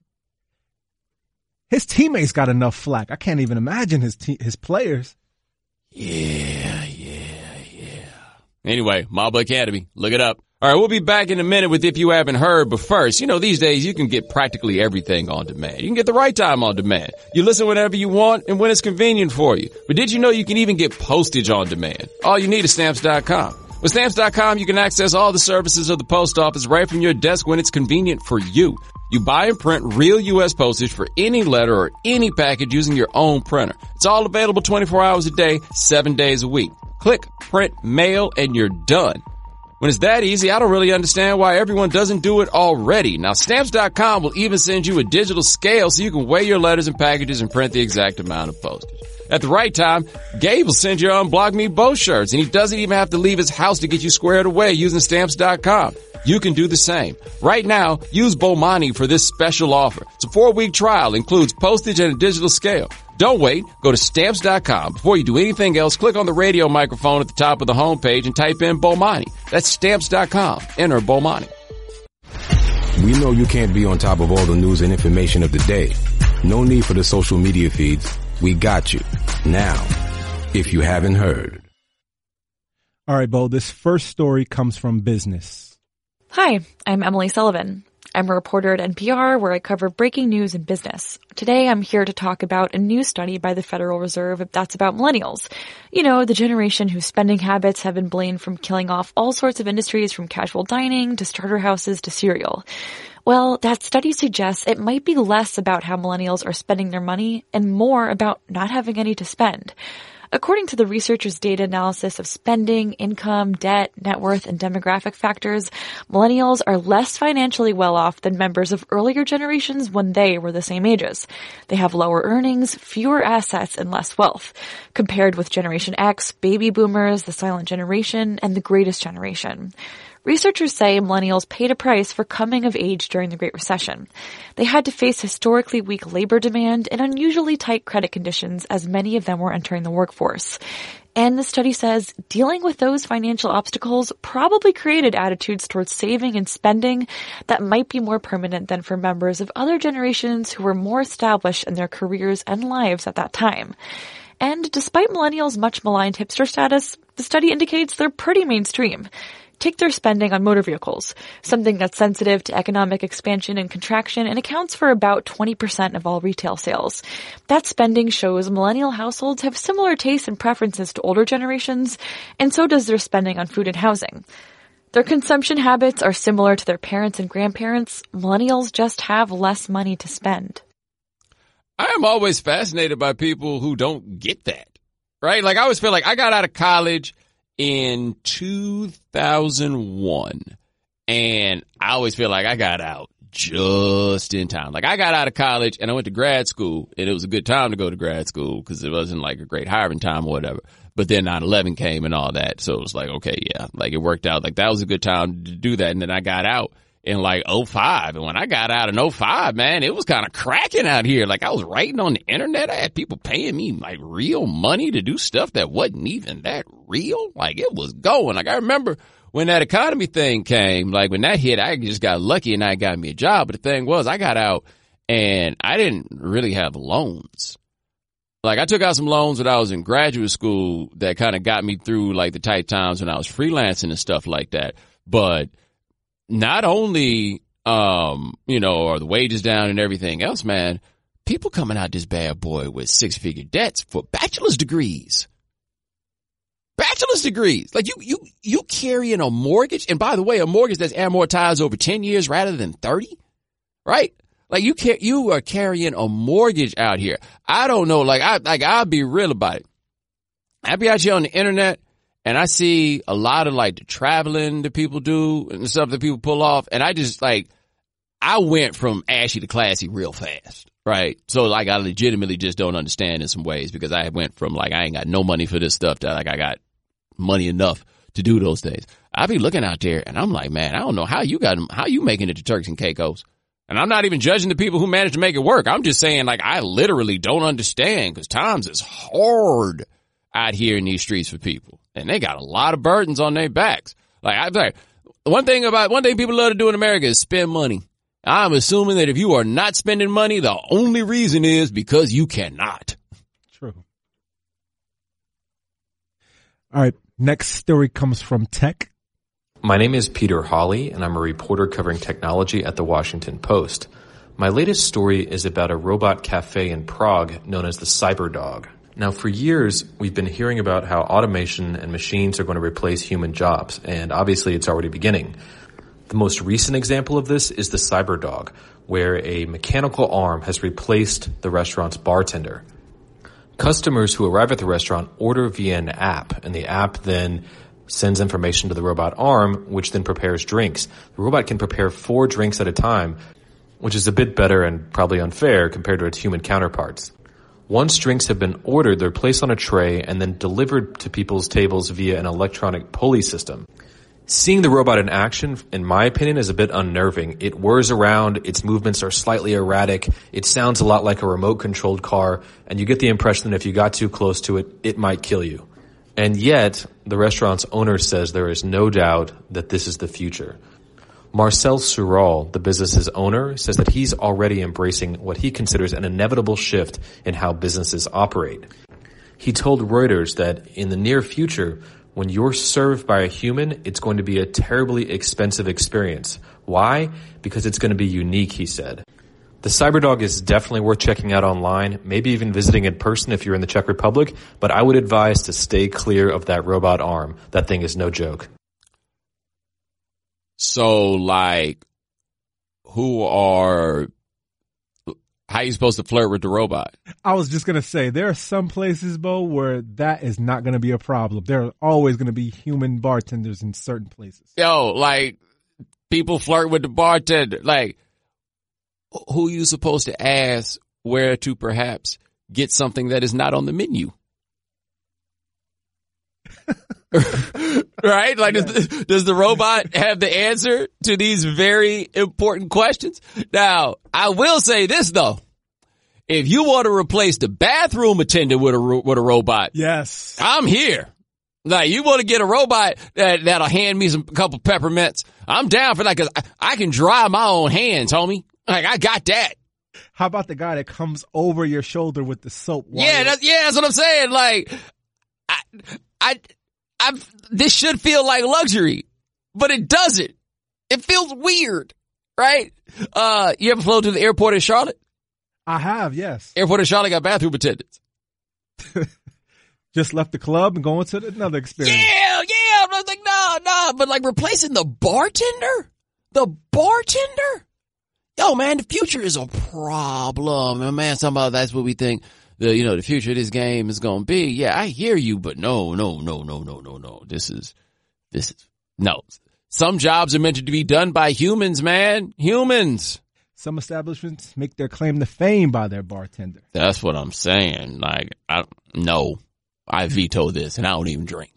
His teammates got enough flack. I can't even imagine his te- his players. Yeah, yeah, yeah. Anyway, Mamba Academy, look it up. All right, we'll be back in a minute with If You Haven't Heard, but first, you know, these days you can get practically everything on demand. You can get the right time on demand. You listen whenever you want and when it's convenient for you. But did you know you can even get postage on demand? All you need is Stamps dot com. With Stamps dot com, you can access all the services of the post office right from your desk when it's convenient for you. You buy and print real U S postage for any letter or any package using your own printer. It's all available twenty-four hours a day, seven days a week. Click, print, mail, and you're done. When it's that easy, I don't really understand why everyone doesn't do it already. Now, Stamps dot com will even send you a digital scale so you can weigh your letters and packages and print the exact amount of postage. At the right time, Gabe will send you Unblock Me both shirts, and he doesn't even have to leave his house to get you squared away using Stamps dot com. You can do the same. Right now, use Bomani for this special offer. It's a four-week trial, includes postage and a digital scale. Don't wait. Go to Stamps dot com. Before you do anything else, click on the radio microphone at the top of the homepage and type in Bomani. That's Stamps dot com. Enter Bomani. We know you can't be on top of all the news and information of the day. No need for the social media feeds. We got you. Now, if you haven't heard. All right, Bo, this first story comes from Business. Hi, I'm Emily Sullivan. I'm a reporter at N P R where I cover breaking news and business. Today I'm here to talk about a new study by the Federal Reserve that's about millennials. You know, the generation whose spending habits have been blamed from killing off all sorts of industries from casual dining to starter houses to cereal. Well, that study suggests it might be less about how millennials are spending their money and more about not having any to spend. According to the researchers' data analysis of spending, income, debt, net worth, and demographic factors, millennials are less financially well off than members of earlier generations when they were the same ages. They have lower earnings, fewer assets, and less wealth, compared with Generation X, baby boomers, the silent generation, and the greatest generation. Researchers say millennials paid a price for coming of age during the Great Recession. They had to face historically weak labor demand and unusually tight credit conditions as many of them were entering the workforce. And the study says dealing with those financial obstacles probably created attitudes towards saving and spending that might be more permanent than for members of other generations who were more established in their careers and lives at that time. And despite millennials' much maligned hipster status, the study indicates they're pretty mainstream. Take their spending on motor vehicles, something that's sensitive to economic expansion and contraction and accounts for about twenty percent of all retail sales. That spending shows millennial households have similar tastes and preferences to older generations, and so does their spending on food and housing. Their consumption habits are similar to their parents and grandparents. Millennials just have less money to spend. I am always fascinated by people who don't get that, right? Like I always feel like I got out of college in two thousand one, and I always feel like I got out just in time. Like I got out of college and I went to grad school, and it was a good time to go to grad school because it wasn't like a great hiring time or whatever. But then nine eleven came and all that, so it was like, okay, yeah, like it worked out. Like that was a good time to do that, and then I got out in like oh five, and when I got out in oh five, man, it was kind of cracking out here. Like I was writing on the internet. I had people paying me like real money to do stuff that wasn't even that real. Like it was going. Like I remember when that economy thing came, like when that hit, I just got lucky and I got me a job. But the thing was, I got out and I didn't really have loans. Like I took out some loans when I was in graduate school that kind of got me through like the tight times when I was freelancing and stuff like that. But not only, um, you know, are the wages down and everything else, man, people coming out this bad boy with six-figure debts for bachelor's degrees. Bachelor's degrees. Like you, you, you carrying a mortgage. And by the way, a mortgage that's amortized over ten years rather than thirty, right? Like you can't, you are carrying a mortgage out here. I don't know. Like I, like I'll be real about it. I'll be out here on the internet. And I see a lot of like the traveling that people do and stuff that people pull off. And I just like, I went from ashy to classy real fast, right? So like I legitimately just don't understand in some ways because I went from like, I ain't got no money for this stuff to like I got money enough to do those things. I be looking out there and I'm like, man, I don't know how you got them, how you making it to Turks and Caicos. And I'm not even judging the people who managed to make it work. I'm just saying like, I literally don't understand because times is hard out here in these streets for people. And they got a lot of burdens on their backs. Like I'm like, one thing about one thing people love to do in America is spend money. I'm assuming that if you are not spending money, the only reason is because you cannot. True. All right. Next story comes from Tech. My name is Peter Hawley, and I'm a reporter covering technology at the Washington Post. My latest story is about a robot cafe in Prague known as the CyberDog. Now, for years, we've been hearing about how automation and machines are going to replace human jobs, and obviously it's already beginning. The most recent example of this is the CyberDog, where a mechanical arm has replaced the restaurant's bartender. Customers who arrive at the restaurant order via an app, and the app then sends information to the robot arm, which then prepares drinks. The robot can prepare four drinks at a time, which is a bit better and probably unfair compared to its human counterparts. Once drinks have been ordered, they're placed on a tray and then delivered to people's tables via an electronic pulley system. Seeing the robot in action, in my opinion, is a bit unnerving. It whirs around, its movements are slightly erratic, it sounds a lot like a remote-controlled car, and you get the impression that if you got too close to it, it might kill you. And yet, the restaurant's owner says there is no doubt that this is the future. Marcel Sural, the business's owner, says that he's already embracing what he considers an inevitable shift in how businesses operate. He told Reuters that in the near future, when you're served by a human, it's going to be a terribly expensive experience. Why? Because it's going to be unique, he said. The CyberDog is definitely worth checking out online, maybe even visiting in person if you're in the Czech Republic, but I would advise to stay clear of that robot arm. That thing is no joke. So, like, who are, how are you supposed to flirt with the robot? I was just going to say, there are some places, Bo, where that is not going to be a problem. There are always going to be human bartenders in certain places. Yo, like, people flirt with the bartender. Like, who are you supposed to ask where to perhaps get something that is not on the menu? Right? Like, yeah. does, the, does the robot have the answer to these very important questions? Now, I will say this, though. If you want to replace the bathroom attendant with a, with a robot, yes, I'm here. Like, you want to get a robot that, that'll hand me some a couple peppermints, I'm down for that, because I, I can dry my own hands, homie. Like, I got that. How about the guy that comes over your shoulder with the soap? Yeah, that's, yeah, that's what I'm saying. Like, I, I, I, this should feel like luxury, but it doesn't. It feels weird, right? Uh, you ever flown to the airport in Charlotte? I have, yes. Airport in Charlotte got bathroom attendants. Just left the club and going to another experience. Yeah, yeah. I was like, no, no. But like replacing the bartender? The bartender? Yo, man, the future is a problem. And man, somehow that's what we think the, you know, the future of this game is going to be. Yeah, I hear you, but no, no, no, no, no, no, no. This is, this is, no. Some jobs are meant to be done by humans, man. Humans. Some establishments make their claim to fame by their bartender. That's what I'm saying. Like, I, no, I veto this and I don't even drink.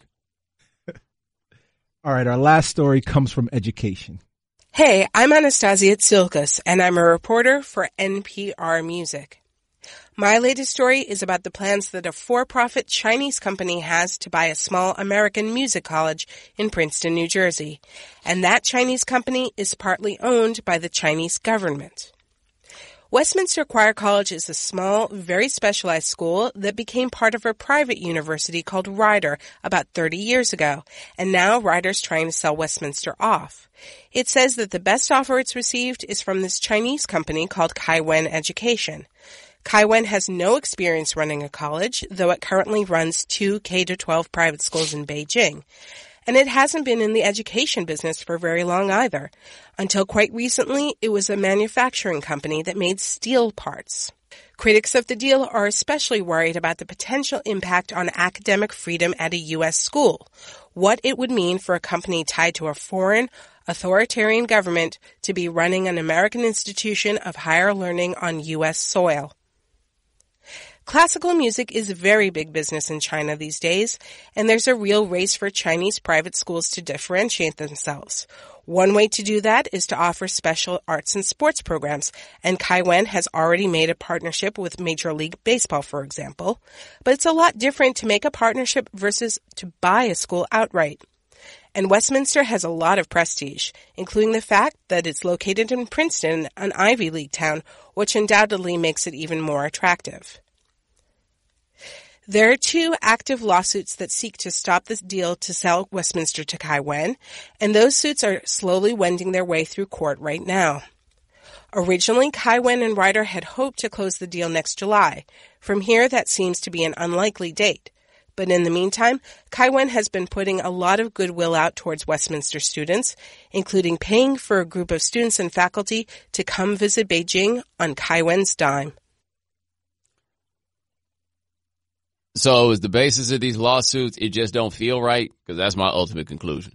All right. Our last story comes from education. Hey, I'm Anastasia Tsilkas, and I'm a reporter for N P R Music. My latest story is about the plans that a for-profit Chinese company has to buy a small American music college in Princeton, New Jersey. And that Chinese company is partly owned by the Chinese government. Westminster Choir College is a small, very specialized school that became part of a private university called Rider about thirty years ago, and now Rider's trying to sell Westminster off. It says that the best offer it's received is from this Chinese company called Kaiwen Education. Kaiwen has no experience running a college, though it currently runs two K through twelve private schools in Beijing. And it hasn't been in the education business for very long either. Until quite recently, it was a manufacturing company that made steel parts. Critics of the deal are especially worried about the potential impact on academic freedom at a U S school, what it would mean for a company tied to a foreign, authoritarian government to be running an American institution of higher learning on U S soil. Classical music is very big business in China these days, and there's a real race for Chinese private schools to differentiate themselves. One way to do that is to offer special arts and sports programs, and Kaiwen has already made a partnership with Major League Baseball, for example. But it's a lot different to make a partnership versus to buy a school outright. And Westminster has a lot of prestige, including the fact that it's located in Princeton, an Ivy League town, which undoubtedly makes it even more attractive. There are two active lawsuits that seek to stop this deal to sell Westminster to Kaiwen, and those suits are slowly wending their way through court right now. Originally, Kaiwen and Rider had hoped to close the deal next July. From here, that seems to be an unlikely date. But in the meantime, Kaiwen has been putting a lot of goodwill out towards Westminster students, including paying for a group of students and faculty to come visit Beijing on Kaiwen's dime. So is the basis of these lawsuits, it just don't feel right? Because that's my ultimate conclusion.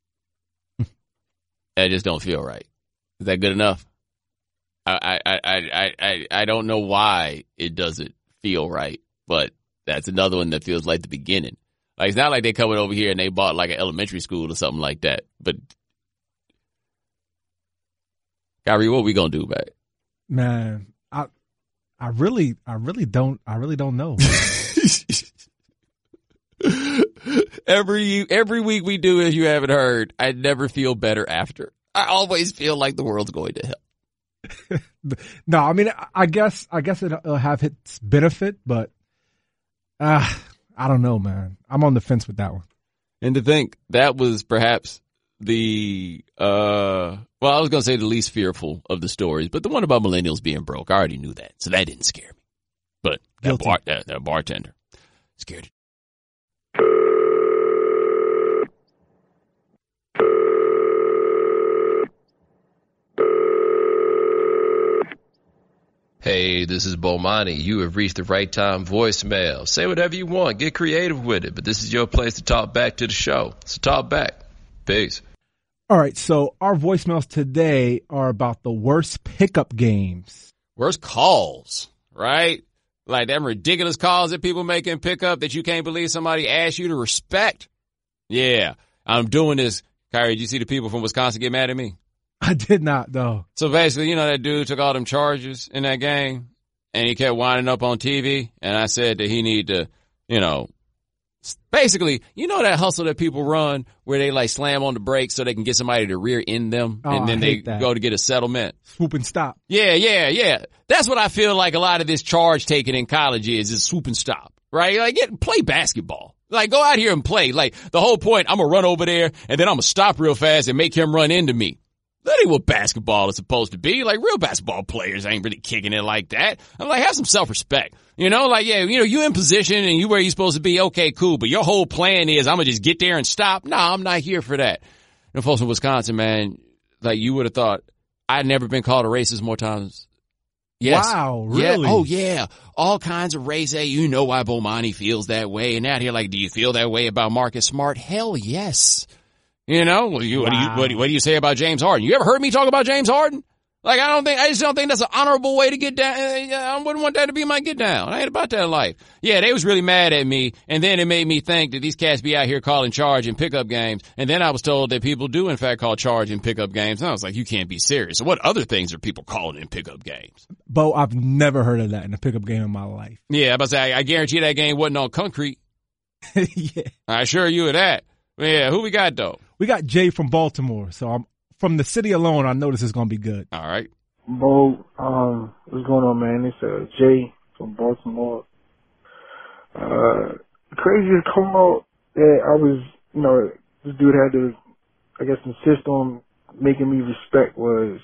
It just don't feel right. Is that good enough? I, I, I, I, I don't know why it doesn't feel right, but that's another one that feels like the beginning. Like, it's not like they coming over here and they bought like an elementary school or something like that. But, Kyrie, what we gonna do about it? Man, I, I really, I really don't, I really don't know. every every week we do, if you haven't heard, I never feel better after. I always feel like the world's going to hell. No, I mean, I guess I guess it'll have its benefit, but uh, I don't know, man. I'm on the fence with that one. And to think that was perhaps the, uh, well, I was going to say the least fearful of the stories, but the one about millennials being broke, I already knew that. So that didn't scare me. But that, bar, that, that bartender scared it. Hey, this is Bomani. You have reached the right time voicemail. Say whatever you want. Get creative with it. But this is your place to talk back to the show. So talk back. Peace. All right. So our voicemails today are about the worst pickup games. Worst calls, right? Like them ridiculous calls that people make in pickup that you can't believe somebody asked you to respect. Yeah. I'm doing this. Kyrie, did you see the people from Wisconsin get mad at me? I did not, though. So basically, you know, that dude took all them charges in that game, and he kept winding up on T V, and I said that he need to, you know, basically, you know that hustle that people run where they, like, slam on the brakes so they can get somebody to rear end them, oh, and then they that. go to get a settlement. Swoop and stop. Yeah, yeah, yeah. That's what I feel like a lot of this charge taking in college is, is swoop and stop, right? Like, get, play basketball. Like, go out here and play. Like, the whole point, I'm going to run over there, and then I'm going to stop real fast and make him run into me. That ain't what basketball is supposed to be. Like, real basketball players ain't really kicking it like that. I'm like, have some self-respect. You know, like, yeah, you know, you in position and you where you're supposed to be. Okay, cool. But your whole plan is I'm going to just get there and stop. Nah, I'm not here for that. And folks in Wisconsin, man, like, you would have thought I'd never been called a racist more times. Yes. Wow, really? Yeah. Oh, yeah. All kinds of racist. You know why Bomani feels that way. And out here, like, do you feel that way about Marcus Smart? Hell yes. You know, what do you, wow. what, do you, what, do you, what do you say about James Harden? You ever heard me talk about James Harden? Like, I don't think, I just don't think that's an honorable way to get down. I wouldn't want that to be my get down. I ain't about that life. Yeah, they was really mad at me, and then it made me think that these cats be out here calling charge in pickup games, and then I was told that people do in fact call charge in pickup games, and I was like, you can't be serious. So what other things are people calling in pickup games? Bo, I've never heard of that in a pickup game in my life. Yeah, I about to say, I, I guarantee that game wasn't on concrete. Yeah. I assure you of that. Yeah, who we got though? We got Jay from Baltimore. So I'm from the city alone. I know this is going to be good. All right. Bo, um, what's going on, man? It's uh, Jay from Baltimore. Uh, the craziest call that I was, you know, this dude had to, I guess, insist on making me respect was,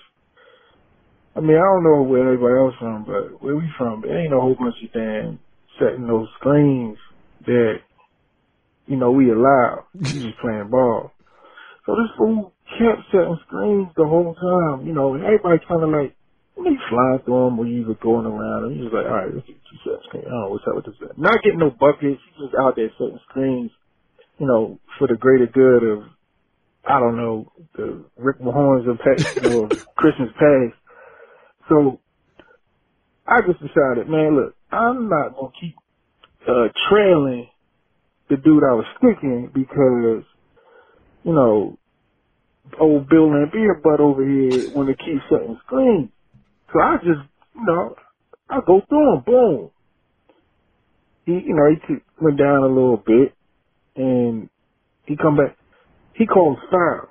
I mean, I don't know where everybody else from, but where we from, there ain't a whole bunch of damn setting those screens that, you know, we allow. We just playing ball. So this fool kept setting screens the whole time, you know, and everybody kind of like, you flying through them or you were going around and you're just like, all right, let's get two set screens. I don't know what's up with this. Not getting no buckets, he's just out there setting screens, you know, for the greater good of, I don't know, the Rick Mahorns of, you know, Christmas past. So I just decided, man, look, I'm not going to keep uh, trailing the dude I was sticking because, you know, old Bill Lambier butt over here want to keep setting screens. So I just, you know, I go through him, boom. He, you know, he t- went down a little bit, and he come back. He called foul.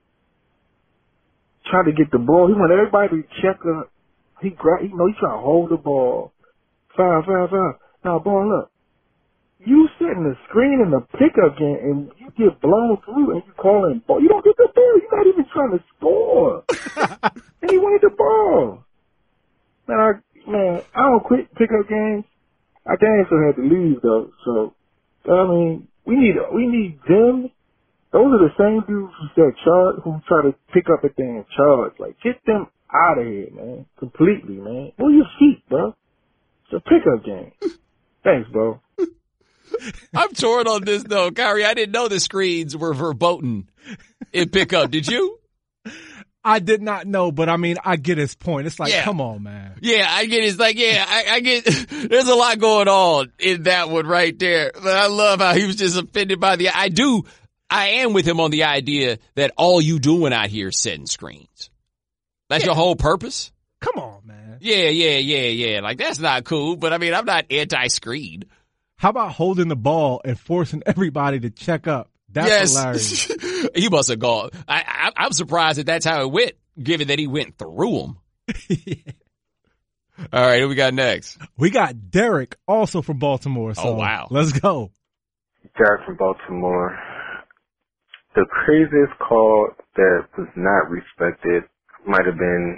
Tried to get the ball. He wanted everybody to check up. He grab, you know, he trying to hold the ball. Foul, foul, foul. Now, ball up. You setting the screen in the pickup game and you get blown through and you calling ball. You don't get the ball. You're not even trying to score. And he wanted the ball. Man, I, man, I don't quit pickup games. I damn sure had to leave though. So, I mean, we need, we need them. Those are the same dudes who said charge, who try to pick up a damn charge. Like, get them out of here, man. Completely, man. Move your feet, bro. It's a pickup game. Thanks, bro. I'm torn on this though, Kyrie. I didn't know the screens were verboten in pickup. Did you? I did not know, but I mean, I get his point. It's like, yeah. Come on, man. Yeah, I get it. It's like, yeah, I, I get, there's a lot going on in that one right there. But I love how he was just offended by the, I do, I am with him on the idea that all you doing out here is setting screens. That's yeah. your whole purpose? Come on, man. Yeah, yeah, yeah, yeah. Like, that's not cool, but I mean, I'm not anti-screen. How about holding the ball and forcing everybody to check up? That's yes. hilarious. He must have gone. I, I, I'm surprised that that's how it went, given that he went through them. Yeah. All right, who we got next? We got Derek, also from Baltimore. So oh, wow. Let's go. Derek from Baltimore. the craziest call that was not respected might have been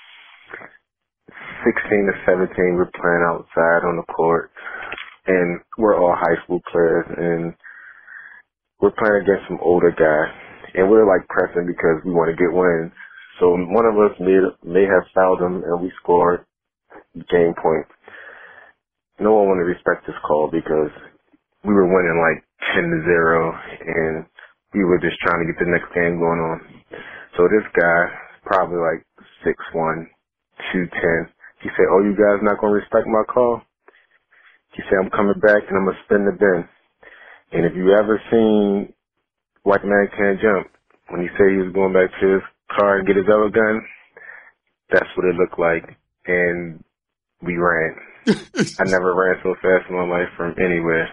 sixteen to seventeen. We're playing outside on the court, and we're all high school players, and we're playing against some older guy, and we're like pressing because we want to get wins. So one of us may, may have fouled him, and we scored game point. No one wanted to respect this call because we were winning like ten to zero, and we were just trying to get the next game going on. So this guy, probably like six one, two ten, he said, "Oh, you guys not going to respect my call?" He said, "I'm coming back and I'm going to spin the bin." And if you ever seen White Man Can't Jump, when he said he was going back to his car and get his other gun, that's what it looked like. And we ran. I never ran so fast in my life from anywhere.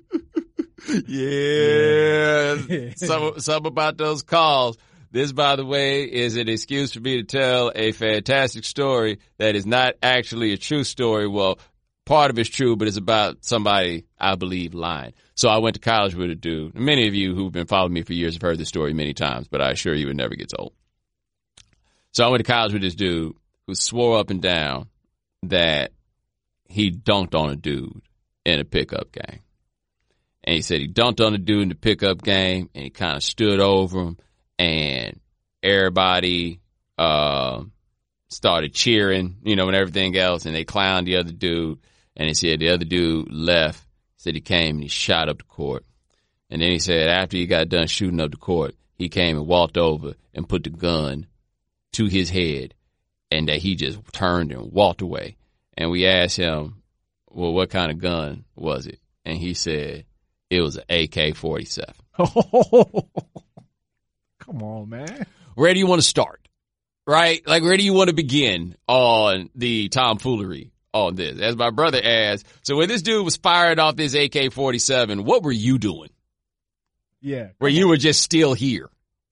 Yeah. some, some about those calls. This, by the way, is an excuse for me to tell a fantastic story that is not actually a true story. Well, part of it's true, but it's about somebody, I believe, lying. So I went to college with a dude. Many of you who've been following me for years have heard this story many times, but I assure you it never gets old. So I went to college with this dude who swore up and down that he dunked on a dude in a pickup game. And he said he dunked on a dude in the pickup game, and he kind of stood over him, and everybody uh, started cheering, you know, and everything else, and they clowned the other dude. And he said the other dude left. Said he came and he shot up the court. And then he said after he got done shooting up the court, he came and walked over and put the gun to his head, and that he just turned and walked away. And we asked him, well, what kind of gun was it? And he said it was an A K forty-seven. Oh, come on, man. Where do you want to start? Right? Like, where do you want to begin on the tomfoolery on this? As my brother asked, so when this dude was firing off this A K forty-seven, what were you doing? Yeah. Where you were just still here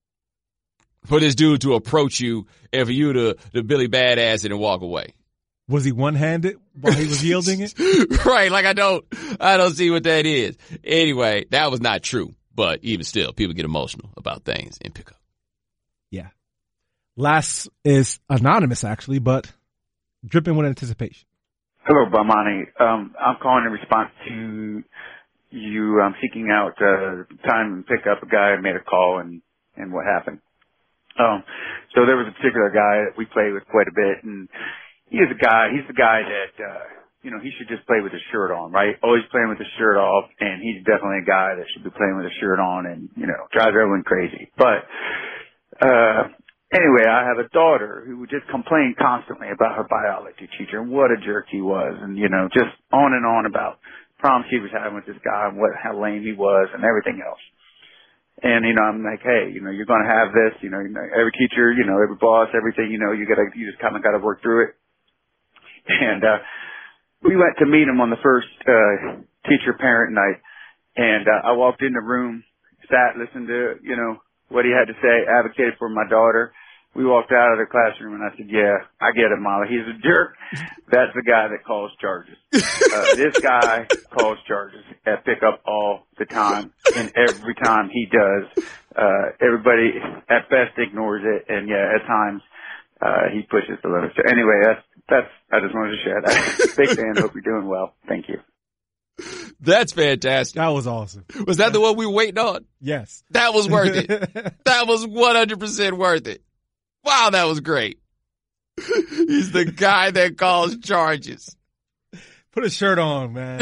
for this dude to approach you and for you to, to Billy Badass it and walk away. Was he one-handed while he was yielding it? Right. Like, I don't, I don't see what that is. Anyway, that was not true. But even still, people get emotional about things in pickup. Yeah. Last is anonymous, actually, but dripping with anticipation. Hello, Bomani. Um, I'm calling in response to you um, seeking out uh, time and pick up a guy who made a call and, and what happened. Um, so there was a particular guy that we played with quite a bit, and he is a guy, he's the guy that, uh, you know, he should just play with his shirt on, right? Always playing with his shirt off, and he's definitely a guy that should be playing with his shirt on and, you know, drives everyone crazy. But, uh, anyway, I have a daughter who would just complain constantly about her biology teacher and what a jerk he was, and, you know, just on and on about problems she was having with this guy and what, how lame he was and everything else. And, you know, I'm like, hey, you know, you're going to have this, you know, you know, every teacher, you know, every boss, everything, you know, you gotta, you just kind of got to work through it. And, uh, we went to meet him on the first, uh, teacher parent night. And, uh, I walked in the room, sat, listened to, you know, what he had to say, advocated for my daughter. We walked out of the classroom and I said, yeah, I get it, Molly. He's a jerk. That's the guy that calls charges. Uh, this guy calls charges at pickup all the time. And every time he does, uh, everybody at best ignores it. And yeah, at times, uh, he pushes the limits. So anyway, that's, that's, I just wanted to share that. Big fan. Hope you're doing well. Thank you. That's fantastic. That was awesome. Was that the one we were waiting on? Yes. That was worth it. That was one hundred percent worth it. Wow, that was great. He's the guy that calls charges. Put a shirt on, man.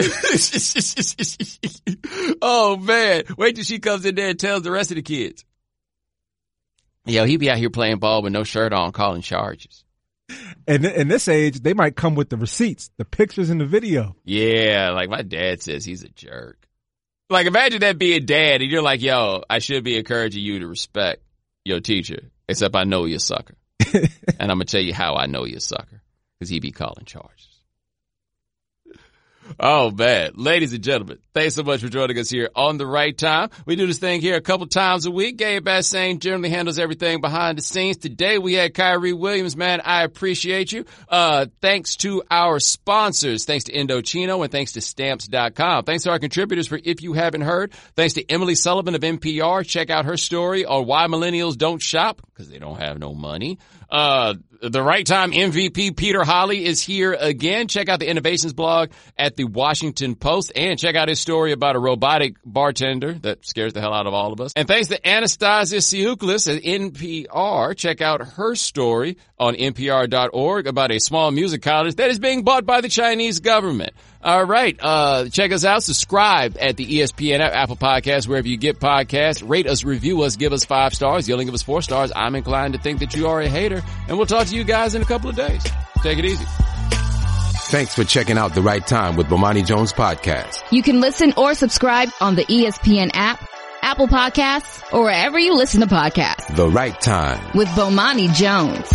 Oh, man. Wait till she comes in there and tells the rest of the kids. Yo, he be out here playing ball with no shirt on, calling charges. And in this age, they might come with the receipts, the pictures and the video. Yeah, like my dad says he's a jerk. Like, imagine that being dad and you're like, yo, I should be encouraging you to respect your teacher, except I know you're a sucker. And I'm going to tell you how I know you're a sucker, because he be calling charges. Oh, man. Ladies and gentlemen, thanks so much for joining us here on The Right Time. We do this thing here a couple times a week. Gabe Bassane generally handles everything behind the scenes. Today we had Kyrie Williams. Man, I appreciate you. Uh, thanks to our sponsors. Thanks to Indochino and thanks to Stamps dot com. Thanks to our contributors for If You Haven't Heard. Thanks to Emily Sullivan of N P R. Check out her story on why millennials don't shop because they don't have no money. Uh, The Right Time M V P Peter Holley is here again. Check out the innovations blog at the Washington Post and check out his story about a robotic bartender that scares the hell out of all of us. And thanks to Anastasia Tsioukalis at N P R. Check out her story on N P R dot org about a small music college that is being bought by the Chinese government. All right. Uh, check us out. Subscribe at the E S P N app, Apple Podcasts, wherever you get podcasts. Rate us, review us, give us five stars. You only give us four stars. I'm inclined to think that you are a hater. And we'll talk to you guys in a couple of days. Take it easy. Thanks for checking out The Right Time with Bomani Jones podcast. You can listen or subscribe on the E S P N app, Apple Podcasts, or wherever you listen to podcasts. The Right Time with Bomani Jones.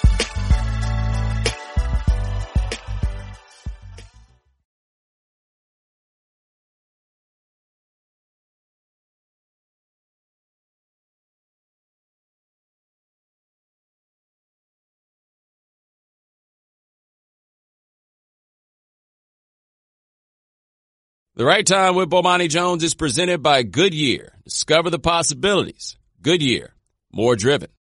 The Right Time with Bomani Jones is presented by Goodyear. Discover the possibilities. Goodyear. More driven.